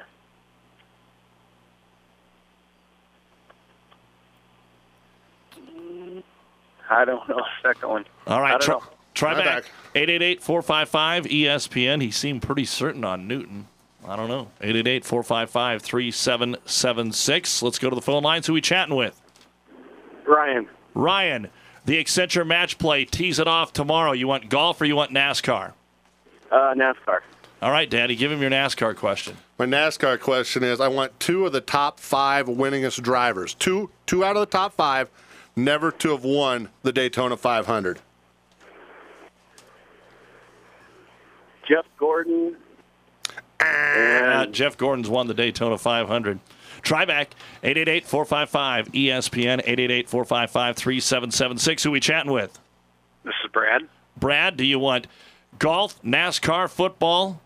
I don't know the second one. All right, try Try back. 888-455-ESPN. He seemed pretty certain on Newton. I don't know. 888-455-3776. Let's go to the phone lines. Who we chatting with? Ryan. Ryan, the Accenture Match Play tees it off tomorrow. You want golf or you want NASCAR? NASCAR. All right, Daddy, give him your NASCAR question. My NASCAR question is, I want 2 of the top 5 winningest drivers. Two out of the top 5 never to have won the Daytona 500. Jeff Gordon. Jeff Gordon's won the Daytona 500. Try back. 888-455-ESPN. 888-455-3776. Who we chatting with? This is Brad. Brad, do you want golf, NASCAR, football?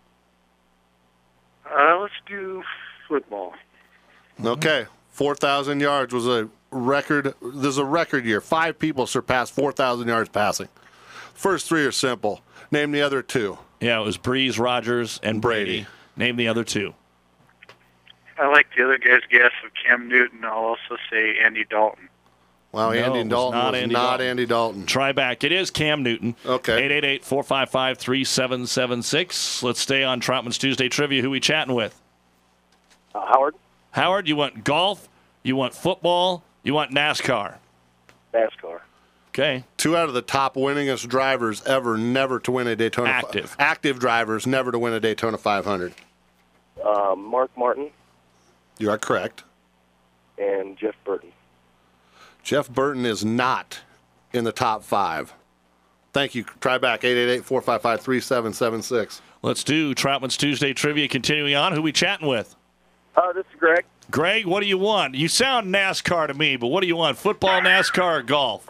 Let's do football. Okay. 4,000 yards was a record. This is a record year. 5 people surpassed 4,000 yards passing. First 3 are simple. Name the other 2. Yeah, it was Breeze, Rodgers, and Brady. Name the other 2. I like the other guy's guess of Cam Newton. I'll also say Andy Dalton. Wow, No, Andy it was Dalton not was Andy not Dalton. Andy Dalton. Try back. It is Cam Newton. Okay. 888-455-3776. Let's stay on Troutman's Tuesday Trivia. Who we chatting with? Howard. Howard, you want golf, you want football, you want NASCAR? NASCAR. Okay. 2 out of the top winningest drivers ever never to win a Daytona. Active drivers never to win a Daytona 500. Mark Martin. You are correct. And Jeff Burton. Jeff Burton is not in the top 5. Thank you. Try back. 888-455-3776. Let's do Troutman's Tuesday Trivia. Continuing on. Who we chatting with? This is Greg. Greg, what do you want? You sound NASCAR to me, but what do you want? Football, NASCAR, or golf?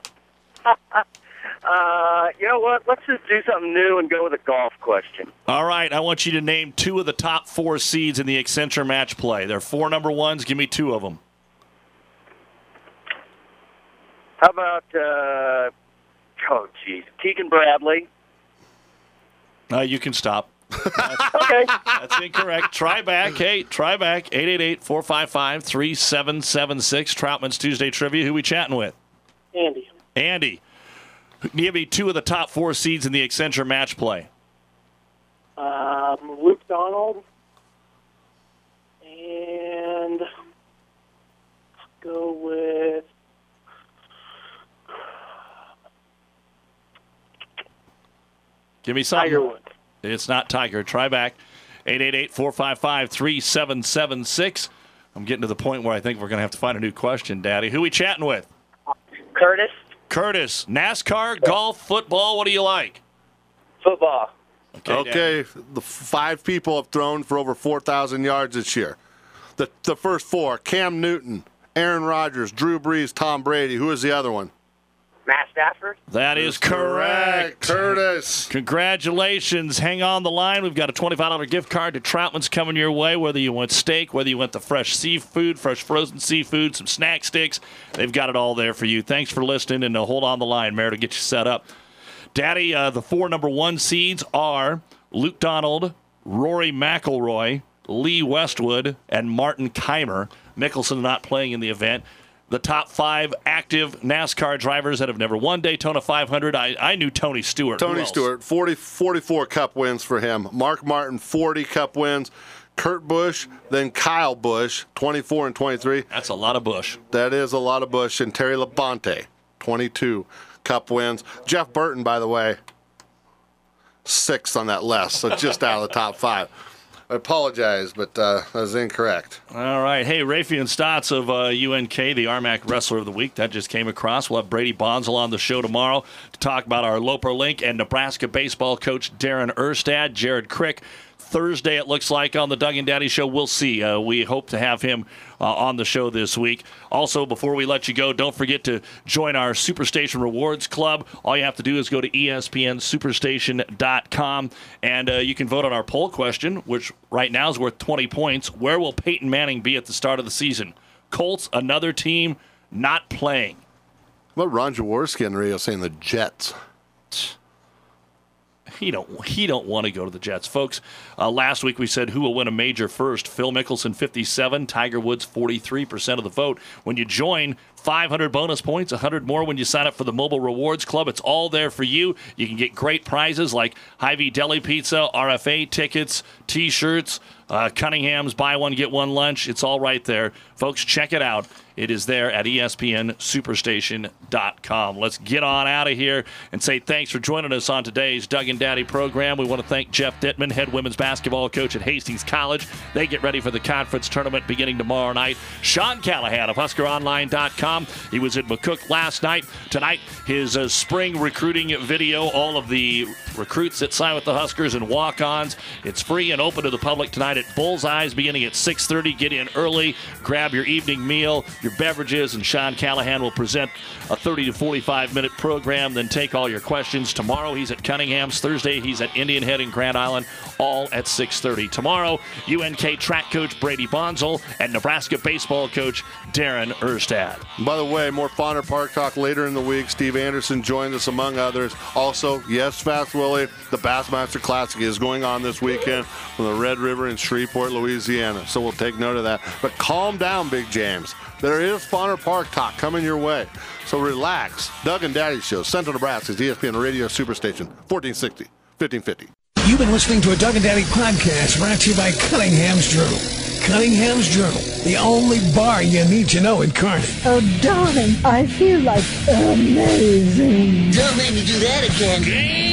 You know what? Let's just do something new and go with a golf question. All right, I want you to name 2 of the top 4 seeds in the Accenture Match Play. There are 4 number 1s. Give me 2 of them. How about, Keegan Bradley? You can stop. Okay. That's incorrect. Try back. Hey, try back. 888-455-3776. Troutman's Tuesday Trivia. Who we chatting with? Andy. Andy. Give me 2 of the top 4 seeds in the Accenture Match Play. Luke Donald. And go with Give me something. Tiger Woods. It's not Tiger. Try back. 888-455-3776. I'm getting to the point where I think we're going to have to find a new question, Daddy. Who we chatting with? Curtis. Curtis. NASCAR, golf, football. What do you like? Football. Okay. The 5 people have thrown for over 4,000 yards this year. The first 4, Cam Newton, Aaron Rodgers, Drew Brees, Tom Brady. Who is the other one? Matt Stafford? That is correct. Curtis. Congratulations. Hang on the line. We've got a $25 gift card to Troutman's coming your way, whether you want steak, whether you want the fresh seafood, fresh frozen seafood, some snack sticks. They've got it all there for you. Thanks for listening, and hold on the line, Mayor, to get you set up. Daddy, the 4 number 1 seeds are Luke Donald, Rory McIlroy, Lee Westwood, and Martin Keimer. Mickelson not playing in the event. The top 5 active NASCAR drivers that have never won Daytona 500. I knew Tony Stewart. Tony Stewart, 44 Cup wins for him. Mark Martin, 40 Cup wins. Kurt Busch, then Kyle Busch, 24 and 23. That's a lot of Busch. That is a lot of Busch. And Terry Labonte, 22 Cup wins. Jeff Burton, by the way, 6th on that list, so just out of the top 5. I apologize, but that was incorrect. All right. Hey, Raytheon Stotts of UNK, the RMAC Wrestler of the Week. That just came across. We'll have Brady Bonzel on the show tomorrow to talk about our Loper Link and Nebraska baseball coach Darren Erstad. Jared Crick, Thursday, it looks like, on the Doug and Daddy Show. We'll see. We hope to have him on the show this week. Also, before we let you go, don't forget to join our Superstation Rewards Club. All you have to do is go to ESPNSuperstation.com, and you can vote on our poll question, which right now is worth 20 points. Where will Peyton Manning be at the start of the season? Colts, another team not playing. What about Ron Jaworski on the radio saying the Jets? He don't want to go to the Jets. Folks, last week we said who will win a major first. Phil Mickelson, 57. Tiger Woods, 43% of the vote. When you join, 500 bonus points, 100 more when you sign up for the Mobile Rewards Club. It's all there for you. You can get great prizes like Hy-Vee Deli Pizza, RFA tickets, T-shirts, Cunningham's Buy One, Get One lunch. It's all right there. Folks, check it out. It is there at ESPNSuperstation.com. Let's get on out of here and say thanks for joining us on today's Doug and Daddy program. We want to thank Jeff Dittman, head women's basketball coach at Hastings College. They get ready for the conference tournament beginning tomorrow night. Sean Callahan of HuskerOnline.com. He was at McCook last night. Tonight, his spring recruiting video, all of the recruits that sign with the Huskers and walk-ons. It's free and open to the public tonight at Bullseyes beginning at 6:30. Get in early, grab your evening meal, your beverages, and Sean Callahan will present a 30 to 45-minute program, then take all your questions. Tomorrow he's at Cunningham's. Thursday he's at Indian Head in Grand Island, all at 6:30. Tomorrow, UNK track coach Brady Bonzel and Nebraska baseball coach Darren Erstad. By the way, more Fauner Park talk later in the week. Steve Anderson joined us among others. Also, yes, Fast Willie, the Bassmaster Classic is going on this weekend from the Red River in Shreveport, Louisiana. So we'll take note of that. But calm down, Big James. There is Fauner Park talk coming your way. So relax. Doug and Daddy Show, Central Nebraska's ESPN Radio Superstation, 1460, 1550. You've been listening to a Doug and Daddy podcast brought to you by Cunningham's Journal. Cunningham's Journal, the only bar you need to know in Kearney. Oh, darling, I feel like amazing. Don't make me do that again.